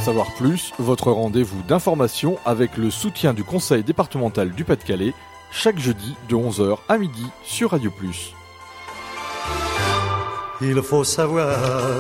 savoir plus, votre rendez-vous d'information avec le soutien du Conseil départemental du Pas-de-Calais, chaque jeudi de 11h à midi sur Radio Plus. Il faut savoir.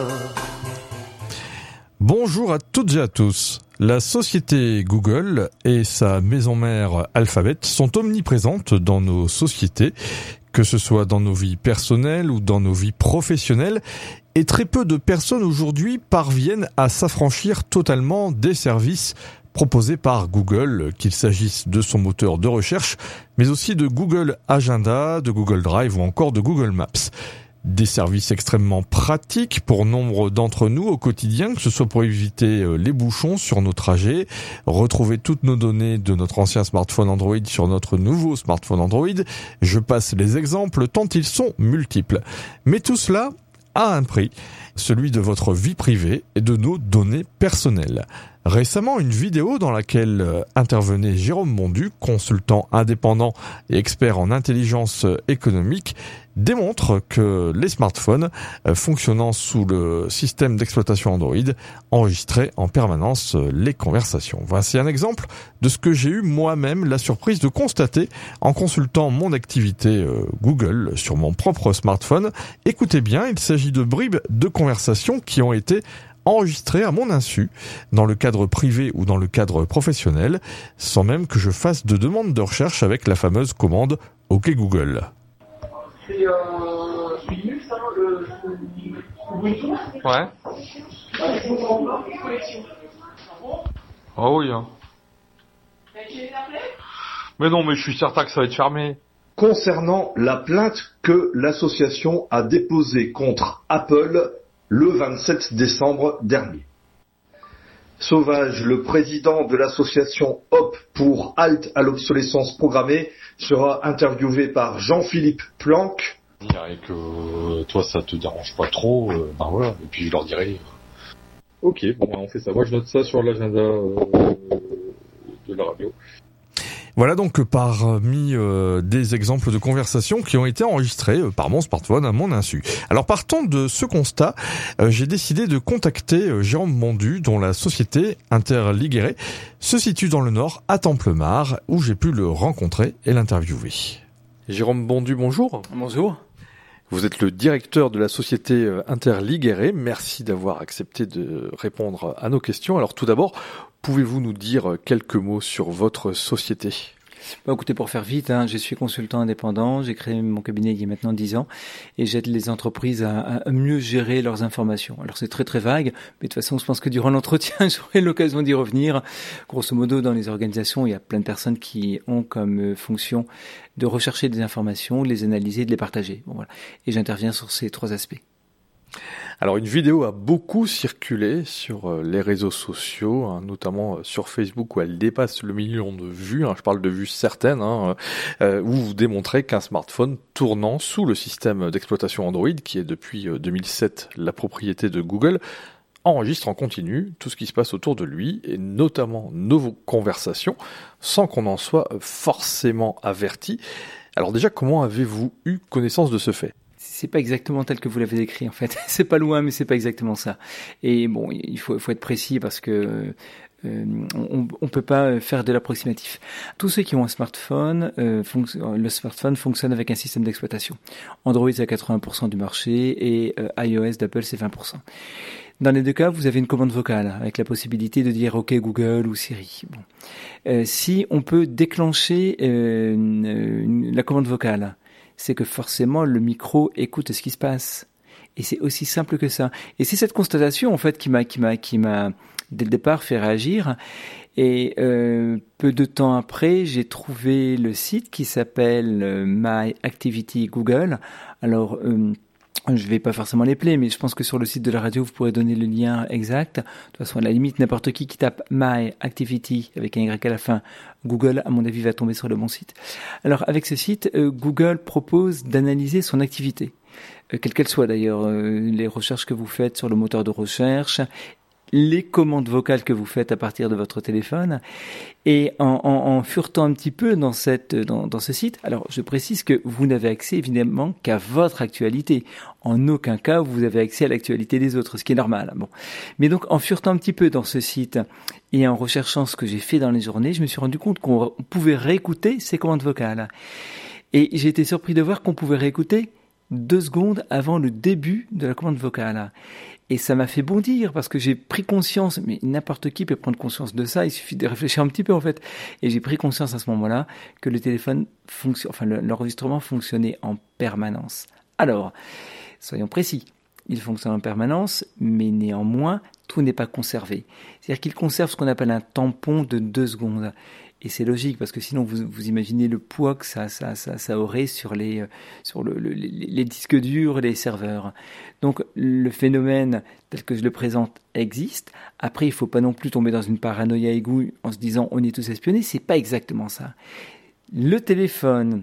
Bonjour à toutes et à tous. La société Google et sa maison mère Alphabet sont omniprésentes dans nos sociétés, que ce soit dans nos vies personnelles ou dans nos vies professionnelles. Et très peu de personnes aujourd'hui parviennent à s'affranchir totalement des services proposés par Google, qu'il s'agisse de son moteur de recherche, mais aussi de Google Agenda, de Google Drive ou encore de Google Maps. Des services extrêmement pratiques pour nombre d'entre nous au quotidien, que ce soit pour éviter les bouchons sur nos trajets, retrouver toutes nos données de notre ancien smartphone Android sur notre nouveau smartphone Android. Je passe les exemples tant ils sont multiples. Mais tout cela a un prix, celui de votre vie privée et de nos données personnelles. Récemment, une vidéo dans laquelle intervenait Jérôme Bondu, consultant indépendant et expert en intelligence économique, démontre que les smartphones fonctionnant sous le système d'exploitation Android enregistraient en permanence les conversations. Voici un exemple de ce que j'ai eu moi-même la surprise de constater en consultant mon activité Google sur mon propre smartphone. Écoutez bien, il s'agit de bribes de conversations qui ont été enregistrées à mon insu, dans le cadre privé ou dans le cadre professionnel, sans même que je fasse de demande de recherche avec la fameuse commande OK Google. C'est Linux, hein, le Ubuntu. Ouais. Ah oui, hein. Mais non, mais je suis certain que ça va être fermé. Concernant la plainte que l'association a déposée contre Apple le 27 décembre dernier. Sauvage, le président de l'association Hop pour Halte à l'obsolescence programmée, sera interviewé par Jean-Philippe Planck. Je dirais que toi ça te dérange pas trop, ben voilà, et puis je leur dirai. Ok, bon on fait ça. Moi je note ça sur l'agenda de la radio. Voilà donc parmi des exemples de conversations qui ont été enregistrées par mon smartphone à mon insu. Alors partant de ce constat, j'ai décidé de contacter Jérôme Bondu, dont la société Interliguéré se situe dans le Nord, à Templemar, où j'ai pu le rencontrer et l'interviewer. Jérôme Bondu, bonjour. Bonjour. Vous êtes le directeur de la société Interliguéré. Merci d'avoir accepté de répondre à nos questions. Alors tout d'abord, pouvez-vous nous dire quelques mots sur votre société ? Écoutez, pour faire vite, je suis consultant indépendant, j'ai créé mon cabinet il y a maintenant 10 ans et j'aide les entreprises à mieux gérer leurs informations. Alors c'est très très vague, mais de toute façon je pense que durant l'entretien j'aurai l'occasion d'y revenir. Grosso modo, dans les organisations, il y a plein de personnes qui ont comme fonction de rechercher des informations, de les analyser, de les partager. Bon, voilà. Et j'interviens sur ces 3 aspects. Alors une vidéo a beaucoup circulé sur les réseaux sociaux, notamment sur Facebook où elle dépasse le million de vues, je parle de vues certaines, où vous démontrez qu'un smartphone tournant sous le système d'exploitation Android, qui est depuis 2007 la propriété de Google, enregistre en continu tout ce qui se passe autour de lui, et notamment nos conversations, sans qu'on en soit forcément averti. Alors déjà, comment avez-vous eu connaissance de ce fait ? C'est pas exactement tel que vous l'avez décrit en fait. C'est pas loin, mais c'est pas exactement ça. Et bon, il faut être précis parce que on peut pas faire de l'approximatif. Tous ceux qui ont un smartphone, le smartphone fonctionne avec un système d'exploitation. Android c'est 80% du marché et iOS d'Apple c'est 20%. Dans les deux cas, vous avez une commande vocale avec la possibilité de dire OK Google ou Siri. Bon. Si on peut déclencher la commande vocale, c'est que forcément le micro écoute ce qui se passe. Et c'est aussi simple que ça. Et c'est cette constatation en fait qui m'a dès le départ fait réagir. Et peu de temps après, j'ai trouvé le site qui s'appelle My Activity Google. Alors je vais pas forcément les player, mais je pense que sur le site de la radio, vous pourrez donner le lien exact. De toute façon, à la limite, n'importe qui tape My Activity avec un Y à la fin, Google, à mon avis, va tomber sur le bon site. Alors, avec ce site, Google propose d'analyser son activité, quelle qu'elle soit d'ailleurs, les recherches que vous faites sur le moteur de recherche, les commandes vocales que vous faites à partir de votre téléphone. Et en furetant un petit peu dans ce site, alors je précise que vous n'avez accès évidemment qu'à votre actualité. En aucun cas vous avez accès à l'actualité des autres, ce qui est normal. Bon. Mais donc en furetant un petit peu dans ce site et en recherchant ce que j'ai fait dans les journées, je me suis rendu compte qu'on pouvait réécouter ces commandes vocales. Et j'ai été surpris de voir qu'on pouvait réécouter 2 secondes avant le début de la commande vocale. Et ça m'a fait bondir parce que j'ai pris conscience, mais n'importe qui peut prendre conscience de ça, il suffit de réfléchir un petit peu en fait. Et j'ai pris conscience à ce moment-là que le téléphone l'enregistrement fonctionnait en permanence. Alors, soyons précis, il fonctionne en permanence, mais néanmoins, tout n'est pas conservé. C'est-à-dire qu'il conserve ce qu'on appelle un tampon de 2 secondes. Et c'est logique parce que sinon vous imaginez le poids que ça aurait sur les disques durs, les serveurs. Donc le phénomène tel que je le présente existe. Après il faut pas non plus tomber dans une paranoïa aiguë en se disant on est tous espionnés. C'est pas exactement ça. Le téléphone,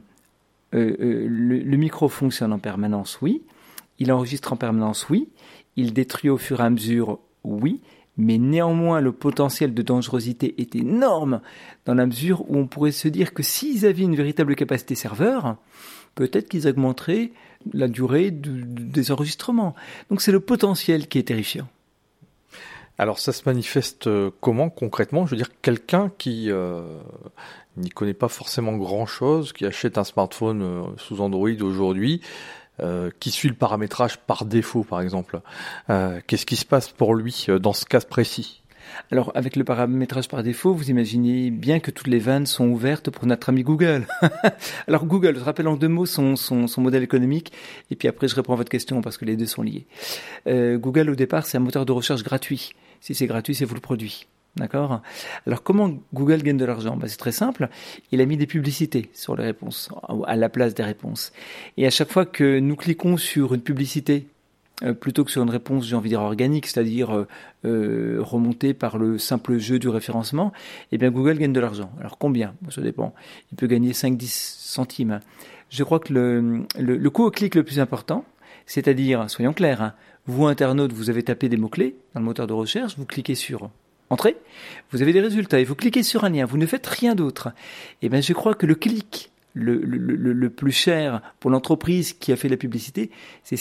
le micro fonctionne en permanence, oui. Il enregistre en permanence, oui. Il détruit au fur et à mesure, oui. Mais néanmoins, le potentiel de dangerosité est énorme dans la mesure où on pourrait se dire que s'ils avaient une véritable capacité serveur, peut-être qu'ils augmenteraient la durée des enregistrements. Donc c'est le potentiel qui est terrifiant. Alors ça se manifeste comment concrètement ? Je veux dire, quelqu'un qui n'y connaît pas forcément grand-chose, qui achète un smartphone sous Android aujourd'hui, qui suit le paramétrage par défaut, par exemple. Qu'est-ce qui se passe pour lui dans ce cas précis ? Alors, avec le paramétrage par défaut, vous imaginez bien que toutes les vannes sont ouvertes pour notre ami Google. Alors, Google, je rappelle en 2 mots son modèle économique, et puis après, je réponds à votre question parce que les deux sont liés. Google, au départ, c'est un moteur de recherche gratuit. Si c'est gratuit, c'est vous le produit. D'accord ? Alors, comment Google gagne de l'argent ? C'est très simple. Il a mis des publicités sur les réponses, à la place des réponses. Et à chaque fois que nous cliquons sur une publicité, plutôt que sur une réponse, j'ai envie de dire organique, c'est-à-dire remontée par le simple jeu du référencement, eh bien Google gagne de l'argent. Alors combien ? Ça dépend. Il peut gagner 5-10 centimes. Je crois que le coût au clic le plus important, c'est-à-dire, soyons clairs, vous internaute, vous avez tapé des mots-clés dans le moteur de recherche, vous cliquez sur Entrée, vous avez des résultats et vous cliquez sur un lien, vous ne faites rien d'autre. Eh bien, je crois que le clic le plus cher pour l'entreprise qui a fait la publicité, c'est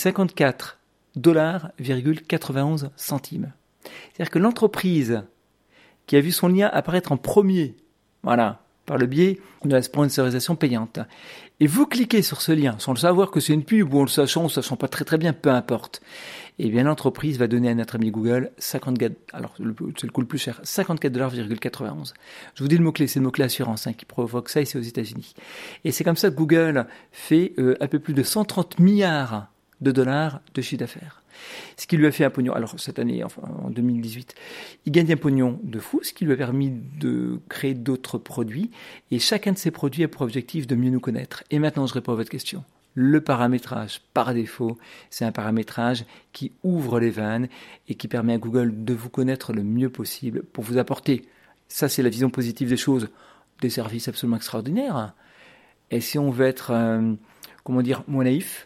54,91 $. C'est-à-dire que l'entreprise qui a vu son lien apparaître en premier, voilà, par le biais de la sponsorisation payante, et vous cliquez sur ce lien sans le savoir que c'est une pub ou en le sachant pas très bien, peu importe, eh bien l'entreprise va donner à notre ami Google 54, alors c'est le coût le plus cher, 54,91 $. Je vous dis le mot-clé, c'est le mot-clé assurance qui provoque ça, et c'est aux États-Unis. Et c'est comme ça que Google fait un peu plus de 130 milliards de dollars de chiffre d'affaires. Ce qui lui a fait un pognon, alors cette année, enfin en 2018, il gagne un pognon de fou, ce qui lui a permis de créer d'autres produits, et chacun de ces produits a pour objectif de mieux nous connaître. Et maintenant, je réponds à votre question. Le paramétrage par défaut, c'est un paramétrage qui ouvre les vannes et qui permet à Google de vous connaître le mieux possible pour vous apporter, ça c'est la vision positive des choses, des services absolument extraordinaires. Et si on veut être, moins naïf,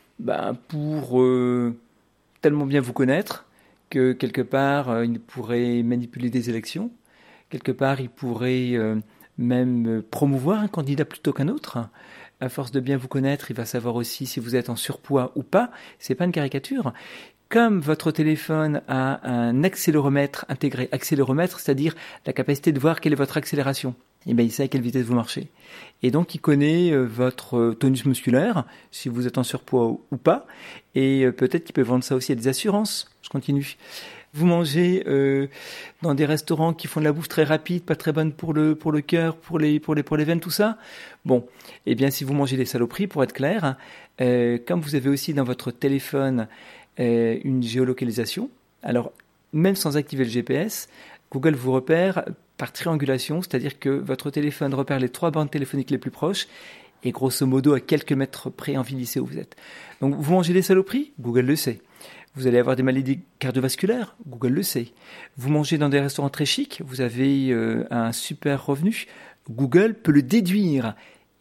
pour tellement bien vous connaître que quelque part il pourrait manipuler des élections, quelque part il pourrait même promouvoir un candidat plutôt qu'un autre. À force de bien vous connaître, il va savoir aussi si vous êtes en surpoids ou pas. C'est pas une caricature. Comme votre téléphone a un accéléromètre intégré, accéléromètre, c'est-à-dire la capacité de voir quelle est votre accélération, et bien il sait à quelle vitesse vous marchez. Et donc il connaît votre tonus musculaire, si vous êtes en surpoids ou pas, et peut-être qu'il peut vendre ça aussi à des assurances. Je continue. Vous mangez dans des restaurants qui font de la bouffe très rapide, pas très bonne pour le cœur, pour les veines, tout ça. Bon, eh bien si vous mangez des saloperies, pour être clair, comme vous avez aussi dans votre téléphone une géolocalisation, alors même sans activer le GPS, Google vous repère par triangulation, c'est-à-dire que votre téléphone repère les 3 bandes téléphoniques les plus proches et grosso modo à quelques mètres près en ville lycée où vous êtes. Donc vous mangez des saloperies, Google le sait. Vous allez avoir des maladies cardiovasculaires, Google le sait. Vous mangez dans des restaurants très chics, vous avez un super revenu, Google peut le déduire.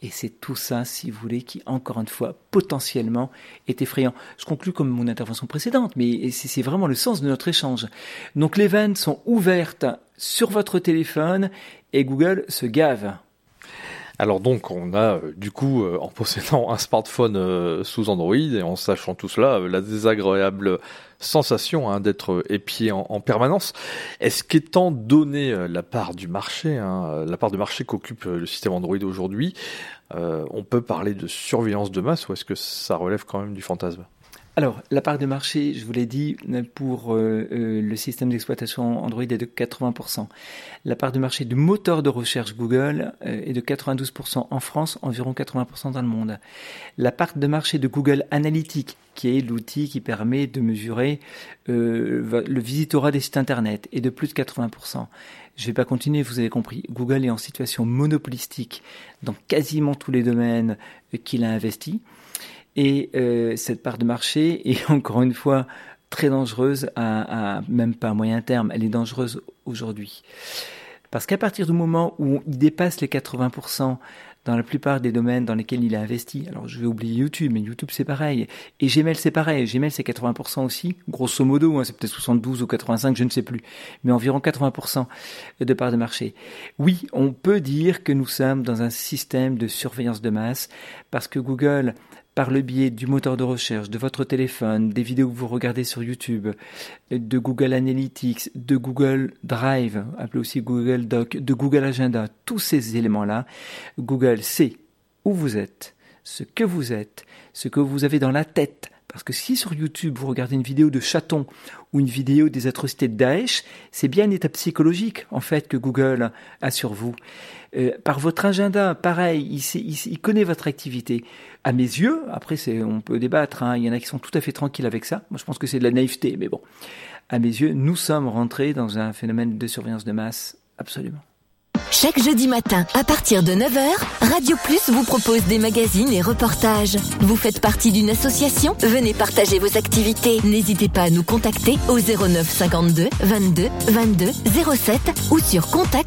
Et c'est tout ça, si vous voulez, qui, encore une fois, potentiellement est effrayant. Je conclus comme mon intervention précédente, mais c'est vraiment le sens de notre échange. Donc les vannes sont ouvertes sur votre téléphone et Google se gave. Alors donc on a du coup en possédant un smartphone sous Android et en sachant tout cela la désagréable sensation d'être épié en permanence. Est-ce qu'étant donné la part du marché, la part de marché qu'occupe le système Android aujourd'hui, on peut parler de surveillance de masse ou est-ce que ça relève quand même du fantasme ? Alors, la part de marché, je vous l'ai dit, pour le système d'exploitation Android est de 80%. La part de marché du moteur de recherche Google est de 92% en France, environ 80% dans le monde. La part de marché de Google Analytics, qui est l'outil qui permet de mesurer le visitorat des sites internet, est de plus de 80%. Je ne vais pas continuer, vous avez compris. Google est en situation monopolistique dans quasiment tous les domaines qu'il a investis. Et cette part de marché est encore une fois très dangereuse, même pas à moyen terme, elle est dangereuse aujourd'hui. Parce qu'à partir du moment où il dépasse les 80% dans la plupart des domaines dans lesquels il a investi, alors je vais oublier YouTube, mais YouTube c'est pareil, et Gmail c'est pareil, Gmail c'est 80% aussi, grosso modo, c'est peut-être 72 ou 85, je ne sais plus, mais environ 80% de part de marché. Oui, on peut dire que nous sommes dans un système de surveillance de masse, parce que Google, par le biais du moteur de recherche, de votre téléphone, des vidéos que vous regardez sur YouTube, de Google Analytics, de Google Drive, appelé aussi Google Doc, de Google Agenda, tous ces éléments-là, Google sait où vous êtes, ce que vous avez dans la tête. Parce que si sur YouTube vous regardez une vidéo de chatons ou une vidéo des atrocités de Daesh, c'est bien un état psychologique en fait que Google a sur vous. Par votre agenda, pareil, il connaît votre activité. À mes yeux, après on peut débattre, il y en a qui sont tout à fait tranquilles avec ça. Moi je pense que c'est de la naïveté, mais bon. À mes yeux, nous sommes rentrés dans un phénomène de surveillance de masse, absolument. Chaque jeudi matin, à partir de 9h, Radio Plus vous propose des magazines et reportages. Vous faites partie d'une association ? Venez partager vos activités. N'hésitez pas à nous contacter au 09 52 22 22 07 ou sur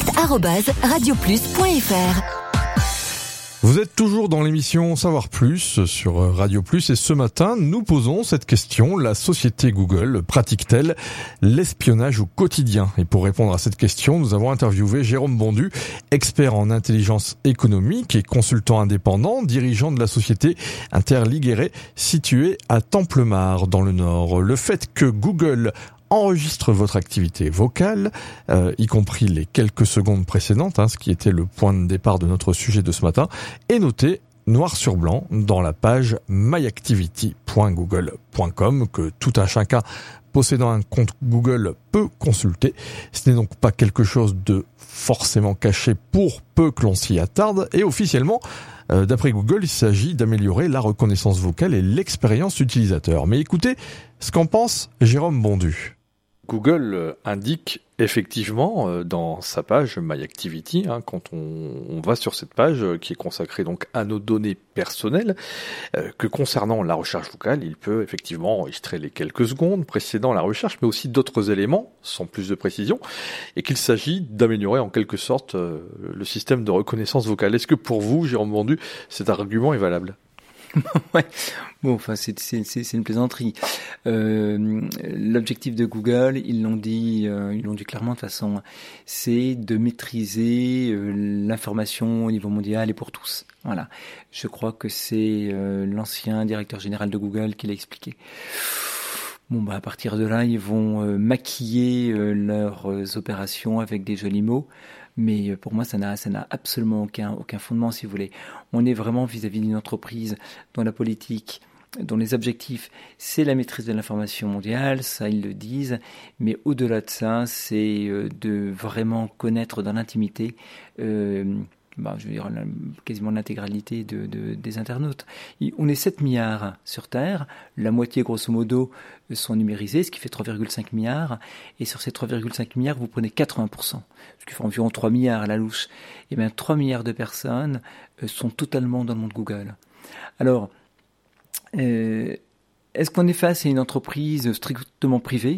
contact@radioplus.fr. Vous êtes toujours dans l'émission Savoir Plus sur Radio Plus et ce matin, nous posons cette question. La société Google pratique-t-elle l'espionnage au quotidien ? Et pour répondre à cette question, nous avons interviewé Jérôme Bondu, expert en intelligence économique et consultant indépendant, dirigeant de la société Interliguéré située à Templemar dans le Nord. Le fait que Google enregistre votre activité vocale, y compris les quelques secondes précédentes, ce qui était le point de départ de notre sujet de ce matin, est noté noir sur blanc dans la page myactivity.google.com que tout un chacun possédant un compte Google peut consulter. Ce n'est donc pas quelque chose de forcément caché pour peu que l'on s'y attarde et officiellement, d'après Google, il s'agit d'améliorer la reconnaissance vocale et l'expérience utilisateur. Mais écoutez ce qu'en pense Jérôme Bondu. Google indique effectivement dans sa page My Activity, quand on va sur cette page qui est consacrée donc à nos données personnelles, que concernant la recherche vocale, il peut effectivement enregistrer les quelques secondes précédant la recherche, mais aussi d'autres éléments sans plus de précision, et qu'il s'agit d'améliorer en quelque sorte le système de reconnaissance vocale. Est-ce que pour vous, Jérôme Bondu, cet argument est valable ? Ouais. Bon, enfin, c'est une plaisanterie. L'objectif de Google, ils l'ont dit clairement de toute façon, c'est de maîtriser l'information au niveau mondial et pour tous. Voilà. Je crois que c'est l'ancien directeur général de Google qui l'a expliqué. Bon, à partir de là, ils vont maquiller leurs opérations avec des jolis mots. Mais pour moi, ça n'a absolument aucun fondement, si vous voulez. On est vraiment vis-à-vis d'une entreprise dont la politique, dont les objectifs, c'est la maîtrise de l'information mondiale, ça ils le disent, mais au-delà de ça, c'est de vraiment connaître dans l'intimité, je veux dire quasiment l'intégralité des internautes. On est 7 milliards sur Terre, la moitié grosso modo sont numérisés, ce qui fait 3,5 milliards, et sur ces 3,5 milliards, vous prenez 80%, ce qui fait environ 3 milliards à la louche. Et bien 3 milliards de personnes sont totalement dans le monde Google. Alors, est-ce qu'on est face à une entreprise strictement privée ?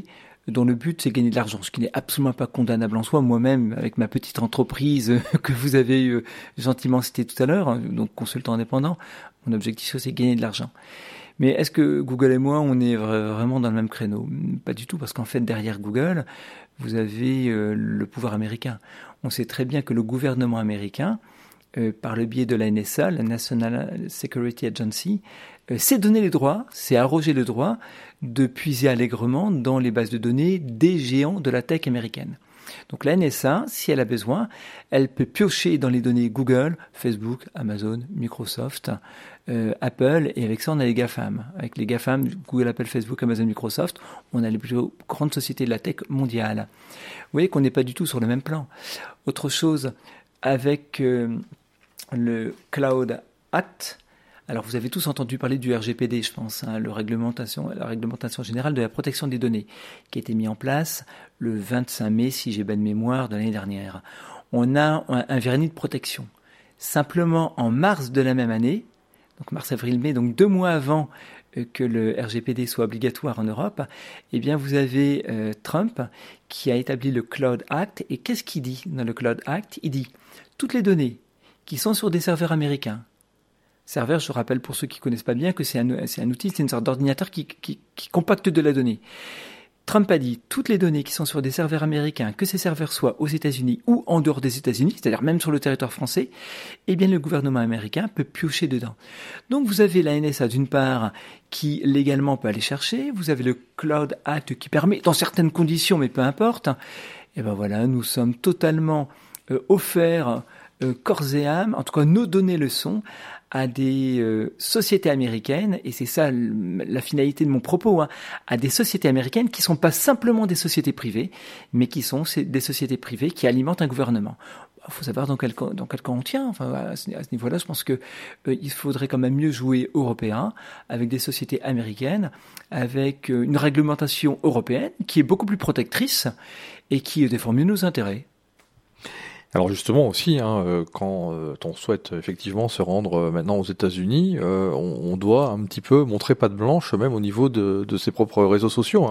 dont le but c'est gagner de l'argent, ce qui n'est absolument pas condamnable en soi. Moi-même, avec ma petite entreprise que vous avez gentiment citée tout à l'heure, donc consultant indépendant, mon objectif c'est gagner de l'argent. Mais est-ce que Google et moi, on est vraiment dans le même créneau ? Pas du tout, parce qu'en fait, derrière Google, vous avez le pouvoir américain. On sait très bien que le gouvernement américain, par le biais de la NSA, la National Security Agency, s'est donné les droits, s'est arrogé le droit de puiser allègrement dans les bases de données des géants de la tech américaine. Donc la NSA, si elle a besoin, elle peut piocher dans les données Google, Facebook, Amazon, Microsoft, Apple, et avec ça on a les GAFAM. Avec les GAFAM, Google, Apple, Facebook, Amazon, Microsoft, on a les plus grandes sociétés de la tech mondiale. Vous voyez qu'on n'est pas du tout sur le même plan. Autre chose, avec le Cloud Act, alors vous avez tous entendu parler du RGPD, je pense, la réglementation générale de la protection des données, qui a été mise en place le 25 mai, si j'ai bonne mémoire, de l'année dernière. On a un vernis de protection. Simplement, en mars de la même année, donc mars, avril, mai, donc 2 mois avant que le RGPD soit obligatoire en Europe, eh bien vous avez Trump qui a établi le Cloud Act. Et qu'est-ce qu'il dit dans le Cloud Act ? Il dit toutes les données qui sont sur des serveurs américains. Serveur, je rappelle pour ceux qui ne connaissent pas bien que c'est un outil, c'est une sorte d'ordinateur qui compacte de la donnée. Trump a dit toutes les données qui sont sur des serveurs américains, que ces serveurs soient aux États-Unis ou en dehors des États-Unis, c'est-à-dire même sur le territoire français, eh bien le gouvernement américain peut piocher dedans. Donc vous avez la NSA d'une part qui légalement peut aller chercher, vous avez le Cloud Act qui permet, dans certaines conditions, mais peu importe, et ben voilà, nous sommes totalement offerts corps et âme, en tout cas nos données le sont, à des sociétés américaines, et c'est ça la finalité de mon propos, à des sociétés américaines qui ne sont pas simplement des sociétés privées, mais qui sont des sociétés privées qui alimentent un gouvernement. Il faut savoir dans quel camp on tient. Enfin, à ce niveau-là, je pense que il faudrait quand même mieux jouer européen, avec des sociétés américaines, avec une réglementation européenne qui est beaucoup plus protectrice et qui défend mieux nos intérêts. Alors justement aussi, quand on souhaite effectivement se rendre maintenant aux États-Unis, on doit un petit peu montrer patte blanche, même au niveau de ses propres réseaux sociaux.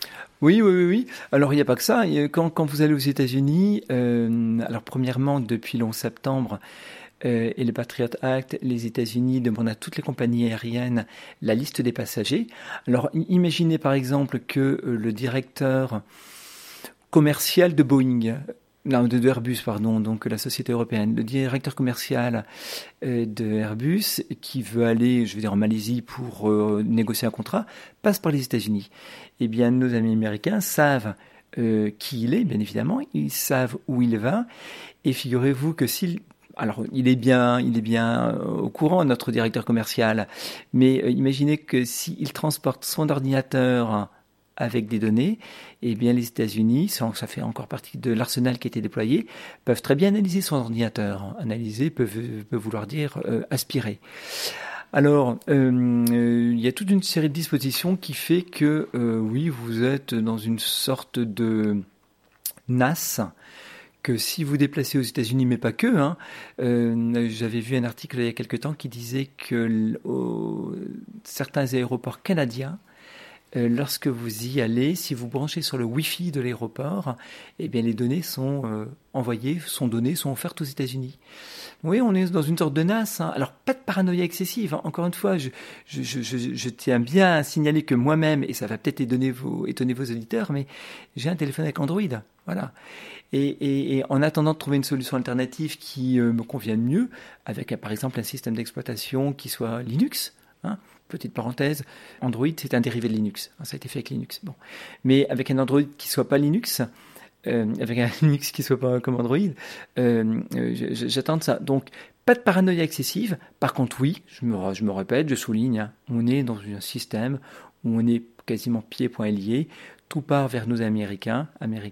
Oui. Alors il n'y a pas que ça. Quand vous allez aux États-Unis, alors premièrement depuis le 11 septembre et le Patriot Act, les États-Unis demandent à toutes les compagnies aériennes la liste des passagers. Alors imaginez par exemple que le directeur commercial de Boeing, de Airbus, pardon, donc la société européenne, le directeur commercial de Airbus qui veut aller, en Malaisie pour négocier un contrat, passe par les États-Unis. Eh bien, nos amis américains savent qui il est, bien évidemment, ils savent où il va, et figurez-vous que il est bien au courant, notre directeur commercial, mais imaginez que s'il transporte son ordinateur avec des données, eh bien les États-Unis, ça fait encore partie de l'arsenal qui a été déployé, peuvent très bien analyser son ordinateur. Analyser peut vouloir dire aspirer. Alors, il y a toute une série de dispositions qui fait que, oui, vous êtes dans une sorte de NAS, que si vous déplacez aux États-Unis, mais pas que, j'avais vu un article il y a quelque temps qui disait que certains aéroports canadiens, lorsque vous y allez, si vous branchez sur le Wi-Fi de l'aéroport, eh bien les données sont envoyées, sont offertes aux États-Unis. Oui, on est dans une sorte de NAS. Alors pas de paranoïa excessive. Encore une fois, je tiens bien à signaler que moi-même, et ça va peut-être étonner vos auditeurs, mais j'ai un téléphone avec Android. Voilà. Et en attendant de trouver une solution alternative qui me convienne mieux, avec par exemple un système d'exploitation qui soit Linux. Petite parenthèse, Android c'est un dérivé de Linux, ça a été fait avec Linux. Bon, mais avec un Android qui soit pas Linux, avec un Linux qui soit pas comme Android, j'attends de ça. Donc pas de paranoïa excessive. Par contre, oui, je me répète, je souligne, on est dans un système où on est quasiment pieds-poings liés, tout part vers nos Américains,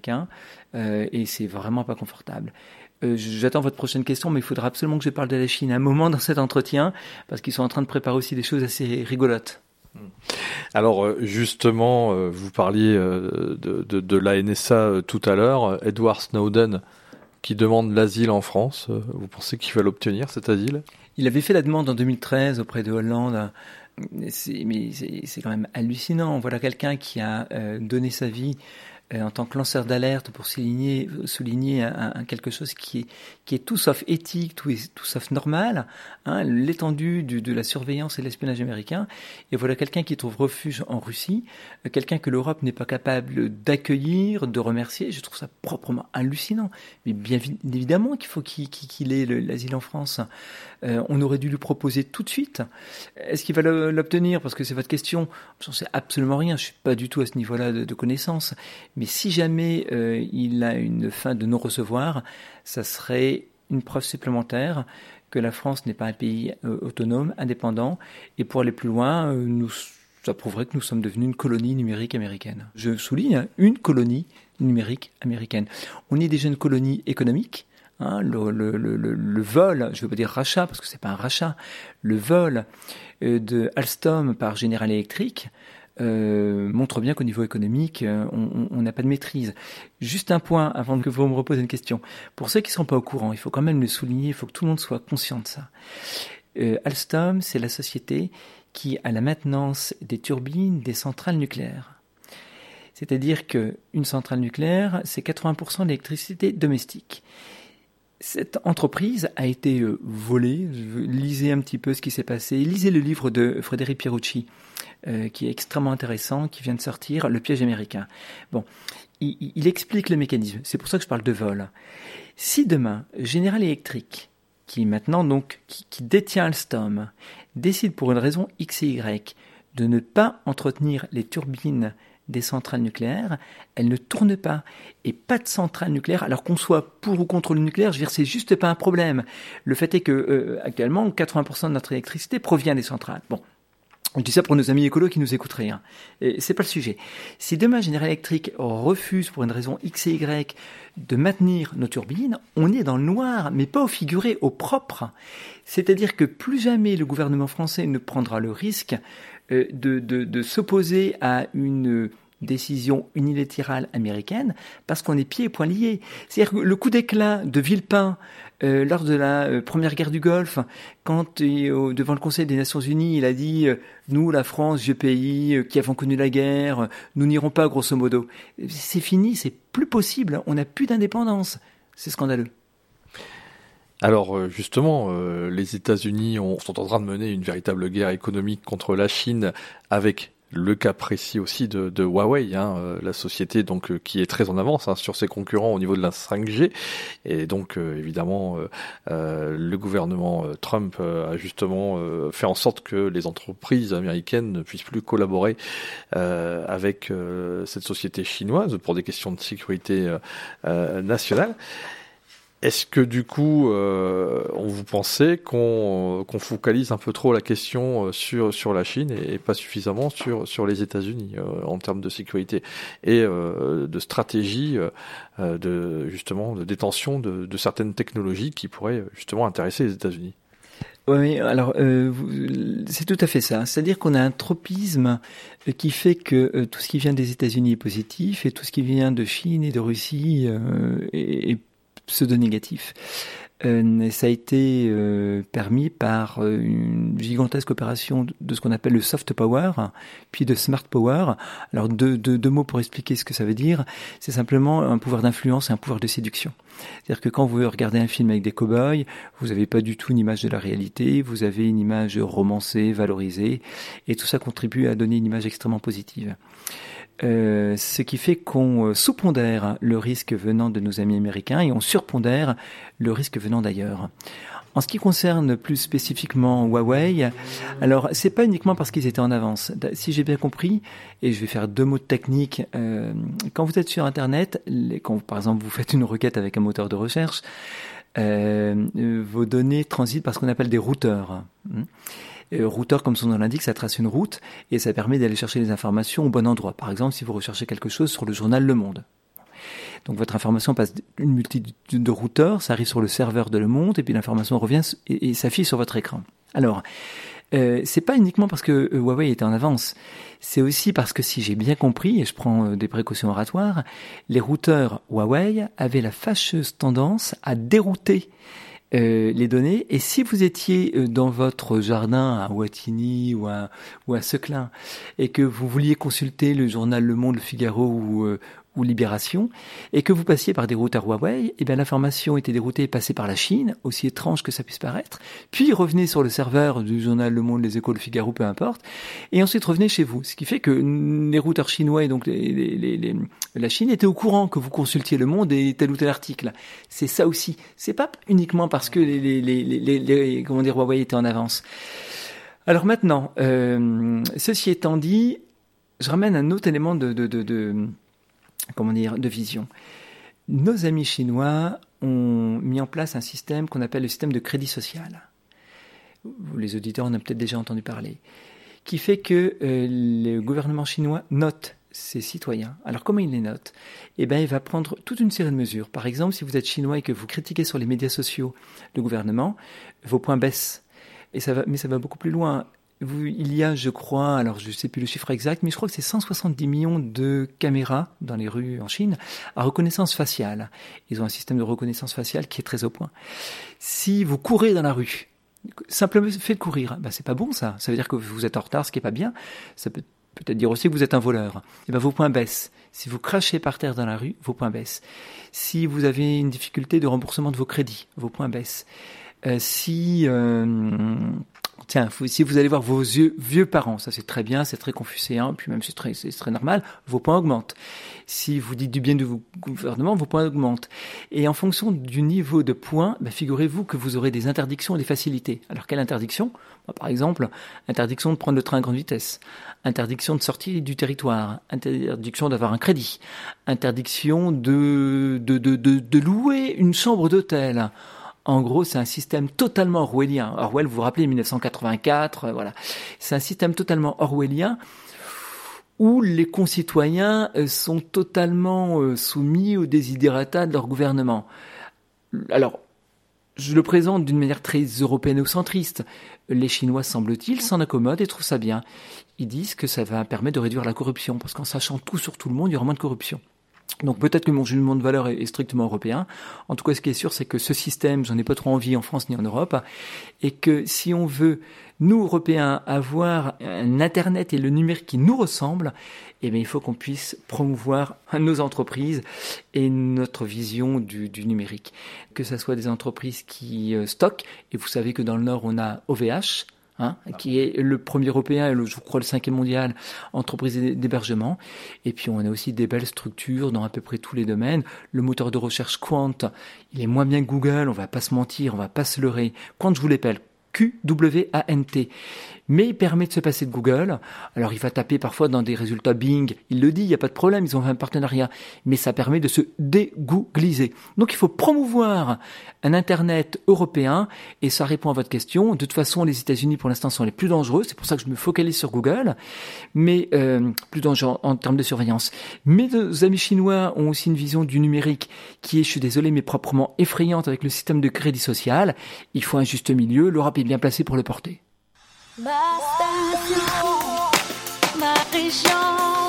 et c'est vraiment pas confortable. J'attends votre prochaine question, mais il faudra absolument que je parle de la Chine à un moment dans cet entretien, parce qu'ils sont en train de préparer aussi des choses assez rigolotes. Alors justement, vous parliez de la NSA tout à l'heure, Edward Snowden qui demande l'asile en France. Vous pensez qu'il va l'obtenir, cet asile ? Il avait fait la demande en 2013 auprès de Hollande. Mais c'est quand même hallucinant. Voilà quelqu'un qui a donné sa vie en tant que lanceur d'alerte pour souligner quelque chose qui est tout sauf éthique, tout sauf normal, hein, l'étendue de la surveillance et de l'espionnage américain. Et voilà quelqu'un qui trouve refuge en Russie, quelqu'un que l'Europe n'est pas capable d'accueillir, de remercier. Je trouve ça proprement hallucinant. Mais bien évidemment qu'il faut qu'il ait l'asile en France. On aurait dû lui proposer tout de suite. Est-ce qu'il va l'obtenir? Parce que c'est votre question. J'en sais absolument rien. Je suis pas du tout à ce niveau-là de connaissance. Mais si jamais il a une fin de non-recevoir, ça serait une preuve supplémentaire que la France n'est pas un pays autonome, indépendant. Et pour aller plus loin, ça prouverait que nous sommes devenus une colonie numérique américaine. Je souligne, hein, une colonie numérique américaine. On est déjà une colonie économique. Hein, le vol, je ne veux pas dire rachat parce que c'est pas un rachat, le vol de Alstom par General Electric montre bien qu'au niveau économique, on n'a pas de maîtrise. Juste un point avant que vous me reposiez une question. Pour ceux qui ne sont pas au courant, il faut quand même le souligner, il faut que tout le monde soit conscient de ça. Alstom, c'est la société qui a la maintenance des turbines des centrales nucléaires. C'est-à-dire qu'une centrale nucléaire, c'est 80% d'électricité domestique. Cette entreprise a été volée. Lisez un petit peu ce qui s'est passé. Lisez le livre de Frédéric Pierucci, qui est extrêmement intéressant, qui vient de sortir, Le piège américain. Bon, il explique le mécanisme. C'est pour ça que je parle de vol. Si demain, General Electric, qui maintenant donc qui détient Alstom, décide pour une raison X et Y de ne pas entretenir les turbines des centrales nucléaires, elles ne tournent pas. Et pas de centrale nucléaire, alors qu'on soit pour ou contre le nucléaire, je veux dire, c'est juste pas un problème. Le fait est que, actuellement, 80% de notre électricité provient des centrales. Bon. Je dis ça pour nos amis écolos qui nous écouteraient, hein. Et c'est pas le sujet. Si demain General Electric refuse pour une raison X et Y de maintenir nos turbines, on est dans le noir, mais pas au figuré, au propre. C'est-à-dire que plus jamais le gouvernement français ne prendra le risque de s'opposer à une décision unilatérale américaine parce qu'on est pieds et poings liés. C'est-à-dire que le coup d'éclat de Villepin lors de la première guerre du Golfe, quand devant le Conseil des Nations Unies, il a dit nous, la France, vieux pays qui avons connu la guerre, nous n'irons pas grosso modo. C'est fini, c'est plus possible, on n'a plus d'indépendance. C'est scandaleux. Alors justement, les États-Unis sont en train de mener une véritable guerre économique contre la Chine avec le cas précis aussi de Huawei, hein, la société donc qui est très en avance sur ses concurrents au niveau de la 5G. Et donc évidemment, le gouvernement Trump a justement fait en sorte que les entreprises américaines ne puissent plus collaborer avec cette société chinoise pour des questions de sécurité nationale. Est-ce que du coup, vous pensez qu'on focalise un peu trop la question sur la Chine et pas suffisamment sur les États-Unis en termes de sécurité et de stratégie de détention de certaines technologies qui pourraient justement intéresser les États-Unis? Oui, alors c'est tout à fait ça. C'est-à-dire qu'on a un tropisme qui fait que tout ce qui vient des États-Unis est positif et tout ce qui vient de Chine et de Russie est pseudo-négatif. Ça a été permis par une gigantesque opération de ce qu'on appelle le soft power, puis de smart power. Alors deux mots pour expliquer ce que ça veut dire. C'est simplement un pouvoir d'influence et un pouvoir de séduction. C'est-à-dire que quand vous regardez un film avec des cow-boys, vous n'avez pas du tout une image de la réalité, vous avez une image romancée, valorisée, et tout ça contribue à donner une image extrêmement positive. Ce qui fait qu'on sous-pondère le risque venant de nos amis américains et on surpondère le risque venant d'ailleurs. En ce qui concerne plus spécifiquement Huawei, alors c'est pas uniquement parce qu'ils étaient en avance. Si j'ai bien compris, et je vais faire deux mots de technique, quand vous êtes sur Internet, quand par exemple vous faites une requête avec un moteur de recherche, vos données transitent par ce qu'on appelle des routeurs. Routeur, comme son nom l'indique, ça trace une route et ça permet d'aller chercher les informations au bon endroit. Par exemple, si vous recherchez quelque chose sur le journal Le Monde. Donc votre information passe une multitude de routeurs, ça arrive sur le serveur de Le Monde et puis l'information revient et s'affiche sur votre écran. Alors, c'est pas uniquement parce que Huawei était en avance, c'est aussi parce que si j'ai bien compris, et je prends des précautions oratoires, les routeurs Huawei avaient la fâcheuse tendance à dérouter les données, et si vous étiez dans votre jardin à Wattignies ou à Seclin et que vous vouliez consulter le journal Le Monde, Le Figaro ou Libération, et que vous passiez par des routeurs Huawei, eh bien l'information était déroutée et passée par la Chine, aussi étrange que ça puisse paraître, puis revenait sur le serveur du journal Le Monde, Les Échos, Le Figaro, peu importe, et ensuite revenait chez vous. Ce qui fait que les routeurs chinois et donc la Chine étaient au courant que vous consultiez Le Monde et tel ou tel article. C'est ça aussi. C'est pas uniquement parce que Huawei étaient en avance. Alors maintenant, ceci étant dit, je ramène un autre élément de vision. Nos amis chinois ont mis en place un système qu'on appelle le système de crédit social. Vous, les auditeurs, en ont peut-être déjà entendu parler, qui fait que le gouvernement chinois note ses citoyens. Alors comment il les note ? Eh bien, il va prendre toute une série de mesures. Par exemple, si vous êtes chinois et que vous critiquez sur les médias sociaux le gouvernement, vos points baissent. Mais ça va beaucoup plus loin. Il y a, je crois, alors je ne sais plus le chiffre exact, mais je crois que c'est 170 millions de caméras dans les rues en Chine à reconnaissance faciale. Ils ont un système de reconnaissance faciale qui est très au point. Si vous courez dans la rue, simplement fait de courir, c'est pas bon ça. Ça veut dire que vous êtes en retard, ce qui est pas bien. Ça peut peut-être dire aussi que vous êtes un voleur. Et vos points baissent. Si vous crachez par terre dans la rue, vos points baissent. Si vous avez une difficulté de remboursement de vos crédits, vos points baissent. Si vous allez voir vos vieux parents, ça c'est très bien, c'est très confucéen, puis même c'est très normal, vos points augmentent. Si vous dites du bien du gouvernement, vos points augmentent. Et en fonction du niveau de points, figurez-vous que vous aurez des interdictions et des facilités. Alors quelle interdiction ? Par exemple, interdiction de prendre le train à grande vitesse, interdiction de sortir du territoire, interdiction d'avoir un crédit, interdiction de louer une chambre d'hôtel. En gros, c'est un système totalement orwellien. Orwell, vous vous rappelez, 1984, voilà. C'est un système totalement orwellien où les concitoyens sont totalement soumis aux desiderata de leur gouvernement. Alors, je le présente d'une manière très européano-centriste. Les Chinois, semble-t-il, s'en accommodent et trouvent ça bien. Ils disent que ça va permettre de réduire la corruption, parce qu'en sachant tout sur tout le monde, il y aura moins de corruption. Donc peut-être que mon jugement de valeur est strictement européen. En tout cas, ce qui est sûr, c'est que ce système, j'en ai pas trop envie en France ni en Europe, et que si on veut, nous, Européens, avoir un Internet et le numérique qui nous ressemble, il faut qu'on puisse promouvoir nos entreprises et notre vision du numérique. Que ce soit des entreprises qui stockent, et vous savez que dans le Nord, on a OVH, qui est le premier européen et je crois le 5e mondial, entreprise d'hébergement. Et puis on a aussi des belles structures dans à peu près tous les domaines. Le moteur de recherche Quant, il est moins bien que Google, on va pas se mentir, on va pas se leurrer. Quant, je vous l'appelle QWANT. Mais il permet de se passer de Google. Alors il va taper parfois dans des résultats Bing, il le dit, il n'y a pas de problème, ils ont fait un partenariat, mais ça permet de se dégoogliser. Donc il faut promouvoir un Internet européen, et ça répond à votre question. De toute façon, les États-Unis pour l'instant sont les plus dangereux, c'est pour ça que je me focalise sur Google, mais plus dangereux en termes de surveillance. Mais nos amis chinois ont aussi une vision du numérique qui est, je suis désolé, mais proprement effrayante avec le système de crédit social. Il faut un juste milieu, l'Europe est bien placée pour le porter. Ma station, ma région,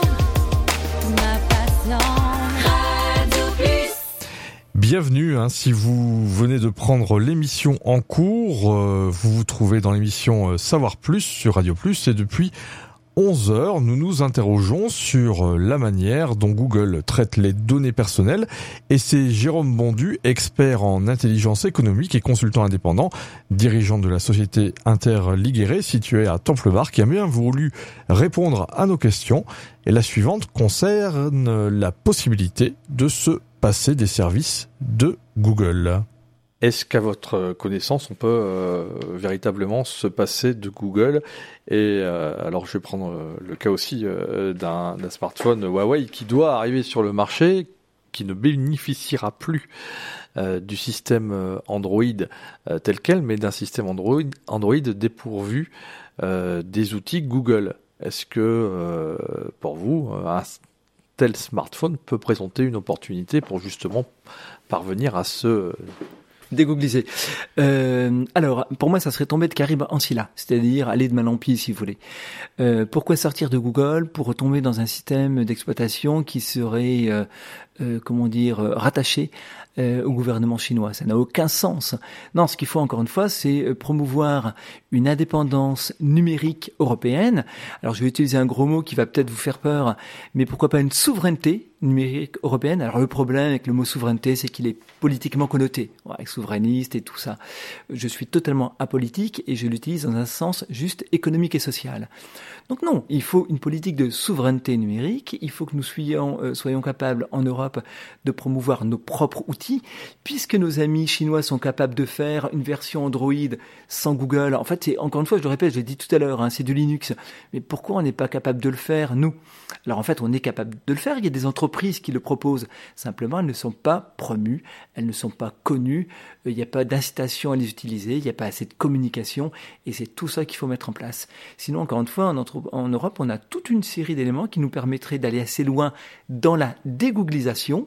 ma passion, Radio Plus. Bienvenue, si vous venez de prendre l'émission en cours, vous vous trouvez dans l'émission Savoir Plus sur Radio Plus, et depuis 11h, nous nous interrogeons sur la manière dont Google traite les données personnelles, et c'est Jérôme Bondu, expert en intelligence économique et consultant indépendant, dirigeant de la société Interliguéré située à Templebar, qui a bien voulu répondre à nos questions. Et la suivante concerne la possibilité de se passer des services de Google. Est-ce qu'à votre connaissance, on peut véritablement se passer de Google ? Et alors, je vais prendre le cas aussi d'un smartphone Huawei qui doit arriver sur le marché, qui ne bénéficiera plus du système Android tel quel, mais d'un système Android dépourvu des outils Google. Est-ce que, pour vous, un tel smartphone peut présenter une opportunité pour justement parvenir à se dégoogliser. Alors, pour moi, ça serait tomber de Carib en Scylla, c'est-à-dire aller de mal en pis, si vous voulez. Pourquoi sortir de Google pour retomber dans un système d'exploitation qui serait rattachés au gouvernement chinois. Ça n'a aucun sens. Non, ce qu'il faut encore une fois, c'est promouvoir une indépendance numérique européenne. Alors je vais utiliser un gros mot qui va peut-être vous faire peur, mais pourquoi pas une souveraineté numérique européenne. Alors le problème avec le mot souveraineté, c'est qu'il est politiquement connoté, avec souverainiste et tout ça. Je suis totalement apolitique et je l'utilise dans un sens juste économique et social. Donc non, il faut une politique de souveraineté numérique, il faut que nous soyons capables en Europe de promouvoir nos propres outils, puisque nos amis chinois sont capables de faire une version Android sans Google. En fait, encore une fois, je le répète, je l'ai dit tout à l'heure, c'est du Linux. Mais pourquoi on n'est pas capable de le faire, nous ? Alors en fait, on est capable de le faire, il y a des entreprises qui le proposent. Simplement, elles ne sont pas promues, elles ne sont pas connues, il n'y a pas d'incitation à les utiliser, il n'y a pas assez de communication, et c'est tout ça qu'il faut mettre en place. Sinon, encore une fois, en Europe, on a toute une série d'éléments qui nous permettraient d'aller assez loin dans la dégooglisation,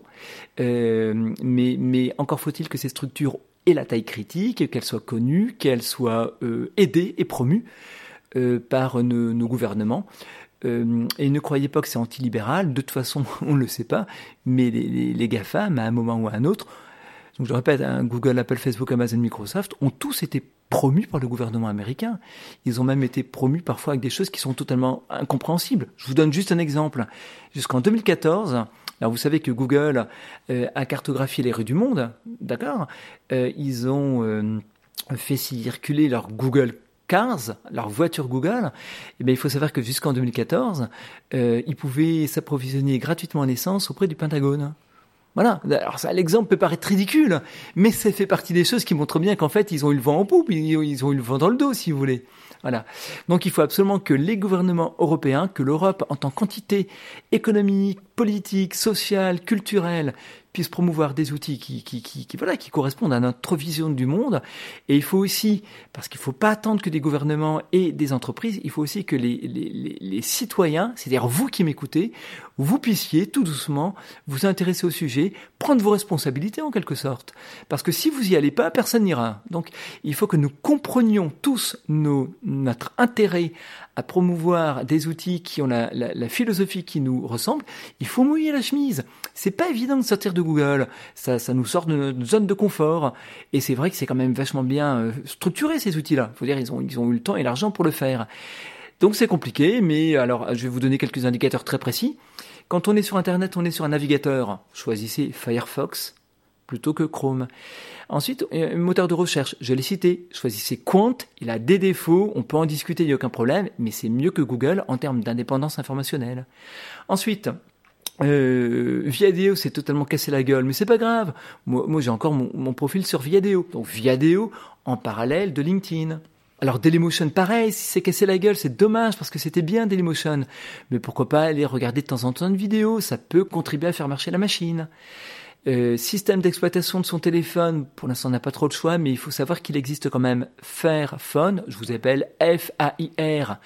mais encore faut-il que ces structures aient la taille critique, qu'elles soient connues, qu'elles soient aidées et promues par nos gouvernements. Et ne croyez pas que c'est antilibéral, de toute façon on ne le sait pas, mais les GAFAM à un moment ou à un autre, donc je le répète, Google, Apple, Facebook, Amazon, Microsoft ont tous été promus par le gouvernement américain. Ils ont même été promus parfois avec des choses qui sont totalement incompréhensibles. Je vous donne juste un exemple. Jusqu'en 2014, alors vous savez que Google a cartographié les rues du monde, d'accord ? Ils ont fait circuler leur Google Cars, leur voiture Google. Eh bien, il faut savoir que jusqu'en 2014, ils pouvaient s'approvisionner gratuitement en essence auprès du Pentagone. Voilà. Alors ça, l'exemple peut paraître ridicule, mais ça fait partie des choses qui montrent bien qu'en fait, ils ont eu le vent en poupe, ils ont eu le vent dans le dos, si vous voulez. Voilà. Donc il faut absolument que les gouvernements européens, que l'Europe en tant qu'entité économique, politique, sociale, culturelle, puisse promouvoir des outils qui correspondent à notre vision du monde. Et il faut aussi, parce qu'il ne faut pas attendre que des gouvernements et des entreprises, il faut aussi que les citoyens, c'est-à-dire vous qui m'écoutez, vous puissiez tout doucement vous intéresser au sujet, prendre vos responsabilités en quelque sorte. Parce que si vous n'y allez pas, personne n'ira. Donc il faut que nous comprenions tous notre intérêt à promouvoir des outils qui ont la philosophie qui nous ressemble. Il faut mouiller la chemise. C'est pas évident de sortir de Google. Ça nous sort de notre zone de confort. Et c'est vrai que c'est quand même vachement bien structuré, ces outils-là. Faut dire, ils ont eu le temps et l'argent pour le faire. Donc c'est compliqué, mais alors je vais vous donner quelques indicateurs très précis. Quand on est sur Internet, on est sur un navigateur. Choisissez Firefox plutôt que Chrome. Ensuite, un moteur de recherche, je l'ai cité, choisissez Quant, il a des défauts, on peut en discuter, il n'y a aucun problème, mais c'est mieux que Google en termes d'indépendance informationnelle. Ensuite, Viadeo s'est totalement cassé la gueule, mais c'est pas grave. Moi j'ai encore mon profil sur Viadeo. Donc Viadeo en parallèle de LinkedIn. Alors Dailymotion, pareil, si c'est cassé la gueule, c'est dommage parce que c'était bien Dailymotion. Mais pourquoi pas aller regarder de temps en temps une vidéo, ça peut contribuer à faire marcher la machine. Système d'exploitation de son téléphone, pour l'instant on n'a pas trop de choix, mais il faut savoir qu'il existe quand même Fairphone, je vous appelle Fairphone,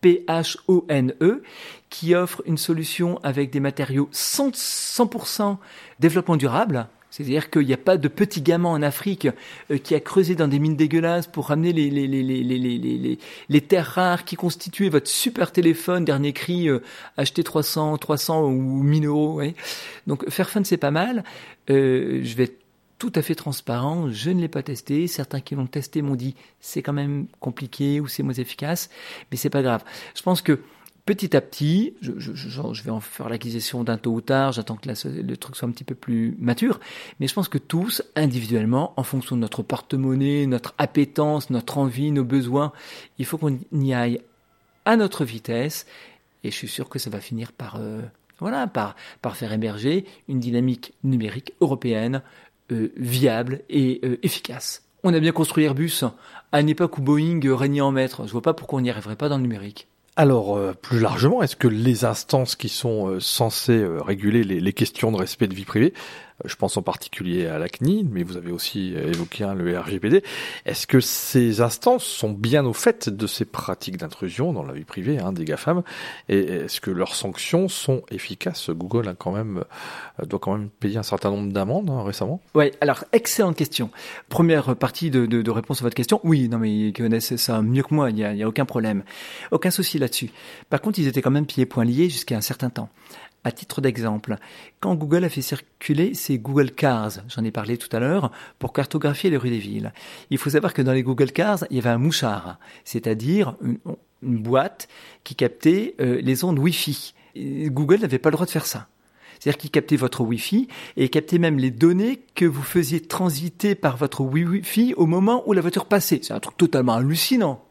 qui offre une solution avec des matériaux 100% développement durable. C'est-à-dire qu'il n'y a pas de petit gamin en Afrique qui a creusé dans des mines dégueulasses pour ramener les terres rares qui constituaient votre super téléphone, dernier cri, acheter 300 ou 1000 euros. Ouais. Donc Fairphone, c'est pas mal. Je vais être tout à fait transparent, je ne l'ai pas testé. Certains qui l'ont testé m'ont dit c'est quand même compliqué ou c'est moins efficace, mais c'est pas grave. Je pense que petit à petit, je vais en faire l'acquisition d'un tôt ou tard, j'attends que le truc soit un petit peu plus mature, mais je pense que tous, individuellement, en fonction de notre porte-monnaie, notre appétence, notre envie, nos besoins, il faut qu'on y aille à notre vitesse, et je suis sûr que ça va finir par faire émerger une dynamique numérique européenne viable et efficace. On a bien construit Airbus à une époque où Boeing régnait en maître, je vois pas pourquoi on n'y arriverait pas dans le numérique. Alors, plus largement, est-ce que les instances qui sont censées réguler les questions de respect de vie privée, je pense en particulier à la CNIL, mais vous avez aussi évoqué le RGPD, est-ce que ces instances sont bien au fait de ces pratiques d'intrusion dans la vie privée des GAFAM, et est-ce que leurs sanctions sont efficaces ? Google doit quand même payer un certain nombre d'amendes récemment. Oui, alors excellente question. Première partie de réponse à votre question. Oui, non mais ils connaissent ça mieux que moi, il y a aucun problème, aucun souci là-dessus. Par contre, ils étaient quand même pieds et poings liés jusqu'à un certain temps. À titre d'exemple, quand Google a fait circuler ses Google Cars, j'en ai parlé tout à l'heure, pour cartographier les rues des villes, il faut savoir que dans les Google Cars, il y avait un mouchard, c'est-à-dire une boîte qui captait les ondes Wi-Fi. Et Google n'avait pas le droit de faire ça. C'est-à-dire qu'il captait votre Wi-Fi et captait même les données que vous faisiez transiter par votre Wi-Fi au moment où la voiture passait. C'est un truc totalement hallucinant.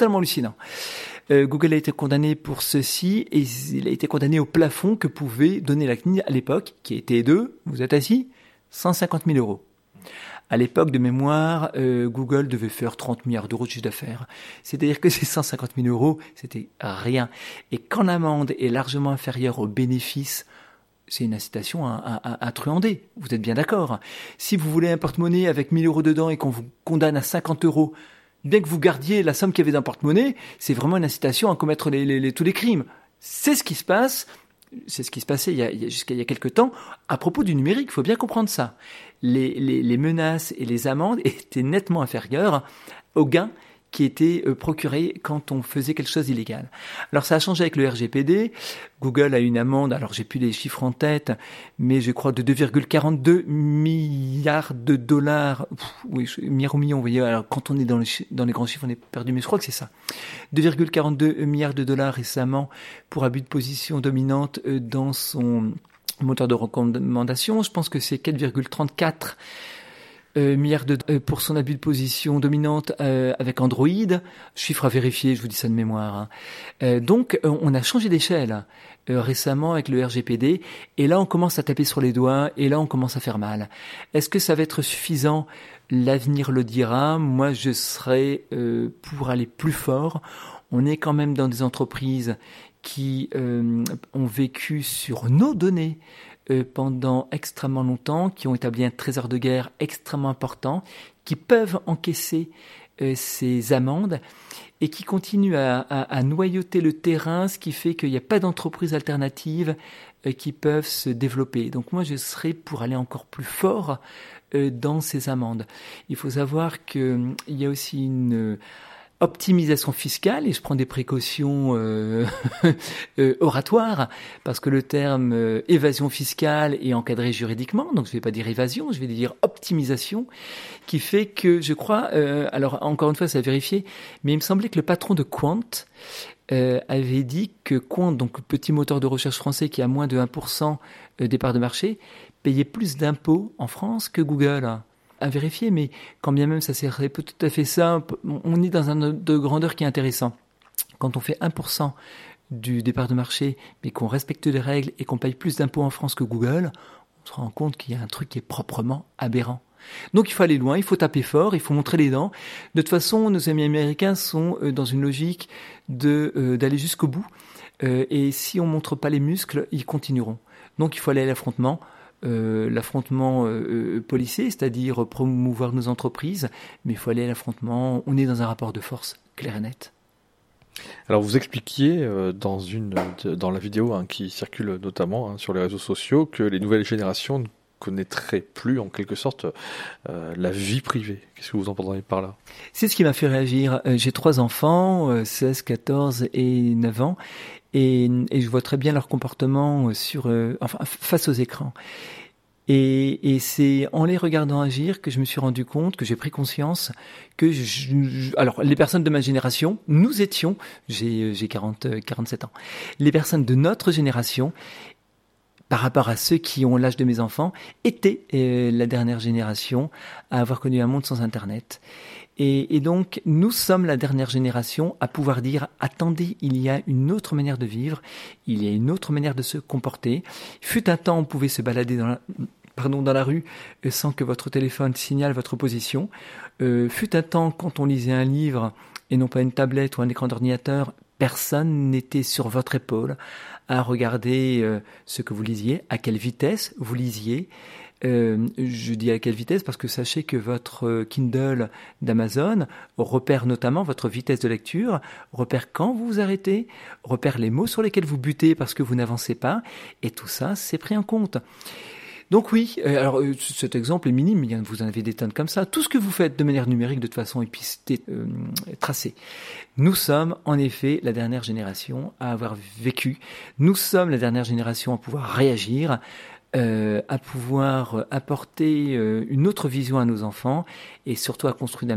Google a été condamné pour ceci et il a été condamné au plafond que pouvait donner la CNIL à l'époque, qui était vous êtes assis, 150 000 euros. À l'époque de mémoire, Google devait faire 30 milliards d'euros de chiffre d'affaires. C'est-à-dire que ces 150 000 euros, c'était rien. Et quand l'amende est largement inférieure au bénéfice, c'est une incitation à truander. Vous êtes bien d'accord. Si vous voulez un porte-monnaie avec 1 000 euros dedans et qu'on vous condamne à 50 euros, bien que vous gardiez la somme qu'il y avait dans le porte-monnaie, c'est vraiment une incitation à commettre tous les crimes. C'est ce qui se passe. C'est ce qui se passait jusqu'à il y a quelques temps à propos du numérique. Il faut bien comprendre ça. Les menaces et les amendes étaient nettement inférieures aux gains qui étaient procurés quand on faisait quelque chose d'illégal. Alors ça a changé avec le RGPD. Google a une amende, alors j'ai plus les chiffres en tête, mais je crois de 2,42 milliards de dollars. Oui, milliards ou millions, vous voyez, alors quand on est dans les grands chiffres, on est perdu, mais je crois que c'est ça. 2,42 milliards de dollars récemment pour abus de position dominante dans son moteur de recommandation. Je pense que c'est 4,34 milliards pour son abus de position dominante avec Android. Chiffre à vérifier, je vous dis ça de mémoire. Donc, on a changé d'échelle récemment avec le RGPD, et là, on commence à taper sur les doigts, et là, on commence à faire mal. Est-ce que ça va être suffisant ? L'avenir le dira. Moi, je serais pour aller plus fort. On est quand même dans des entreprises qui ont vécu sur nos données pendant extrêmement longtemps, qui ont établi un trésor de guerre extrêmement important, qui peuvent encaisser ces amendes et qui continuent à noyauter le terrain, ce qui fait qu'il n'y a pas d'entreprises alternatives qui peuvent se développer. Donc moi, je serais pour aller encore plus fort dans ces amendes. Il faut savoir qu'il y a aussi une optimisation fiscale, et je prends des précautions oratoires, parce que le terme évasion fiscale est encadré juridiquement, donc je ne vais pas dire évasion, je vais dire optimisation, qui fait que je crois, alors encore une fois, c'est à vérifier, mais il me semblait que le patron de Quant avait dit que Quant, donc petit moteur de recherche français qui a moins de 1% des parts de marché, payait plus d'impôts en France que Google. À vérifier, mais quand bien même ça serait tout à fait ça, on est dans un ordre de grandeur qui est intéressant. Quand on fait 1% du départ de marché, mais qu'on respecte les règles et qu'on paye plus d'impôts en France que Google, on se rend compte qu'il y a un truc qui est proprement aberrant. Donc il faut aller loin, il faut taper fort, il faut montrer les dents. De toute façon, nos amis américains sont dans une logique d'aller jusqu'au bout. Et si on montre pas les muscles, ils continueront. Donc il faut aller à l'affrontement. Policier, c'est-à-dire promouvoir nos entreprises, mais il faut aller à l'affrontement. On est dans un rapport de force clair et net. Alors vous expliquiez dans la vidéo qui circule notamment sur les réseaux sociaux que les nouvelles générations ne connaîtraient plus en quelque sorte la vie privée. Qu'est-ce que vous entendez par là ? C'est ce qui m'a fait réagir. J'ai 3 enfants, 16, 14 et 9 ans. Et je vois très bien leur comportement face aux écrans. Et c'est en les regardant agir que je me suis rendu compte, que j'ai pris conscience que alors les personnes de ma génération, nous étions, j'ai 47 ans, les personnes de notre génération, par rapport à ceux qui ont l'âge de mes enfants, étaient la dernière génération à avoir connu un monde sans Internet. Et donc, nous sommes la dernière génération à pouvoir dire « Attendez, il y a une autre manière de vivre, il y a une autre manière de se comporter. » Fut un temps, on pouvait se balader dans la rue sans que votre téléphone signale votre position. Fut un temps, quand on lisait un livre et non pas une tablette ou un écran d'ordinateur, personne n'était sur votre épaule à regarder ce que vous lisiez, à quelle vitesse vous lisiez. Je dis à quelle vitesse parce que sachez que votre Kindle d'Amazon repère notamment votre vitesse de lecture, repère quand vous vous arrêtez, repère les mots sur lesquels vous butez parce que vous n'avancez pas, et tout ça c'est pris en compte. Donc oui, alors cet exemple est minime, mais vous en avez des tonnes comme ça. Tout ce que vous faites de manière numérique, de toute façon, est pisté, tracé. Nous sommes en effet la dernière génération à avoir vécu. Nous sommes la dernière génération à pouvoir réagir, à pouvoir apporter une autre vision à nos enfants et surtout à construire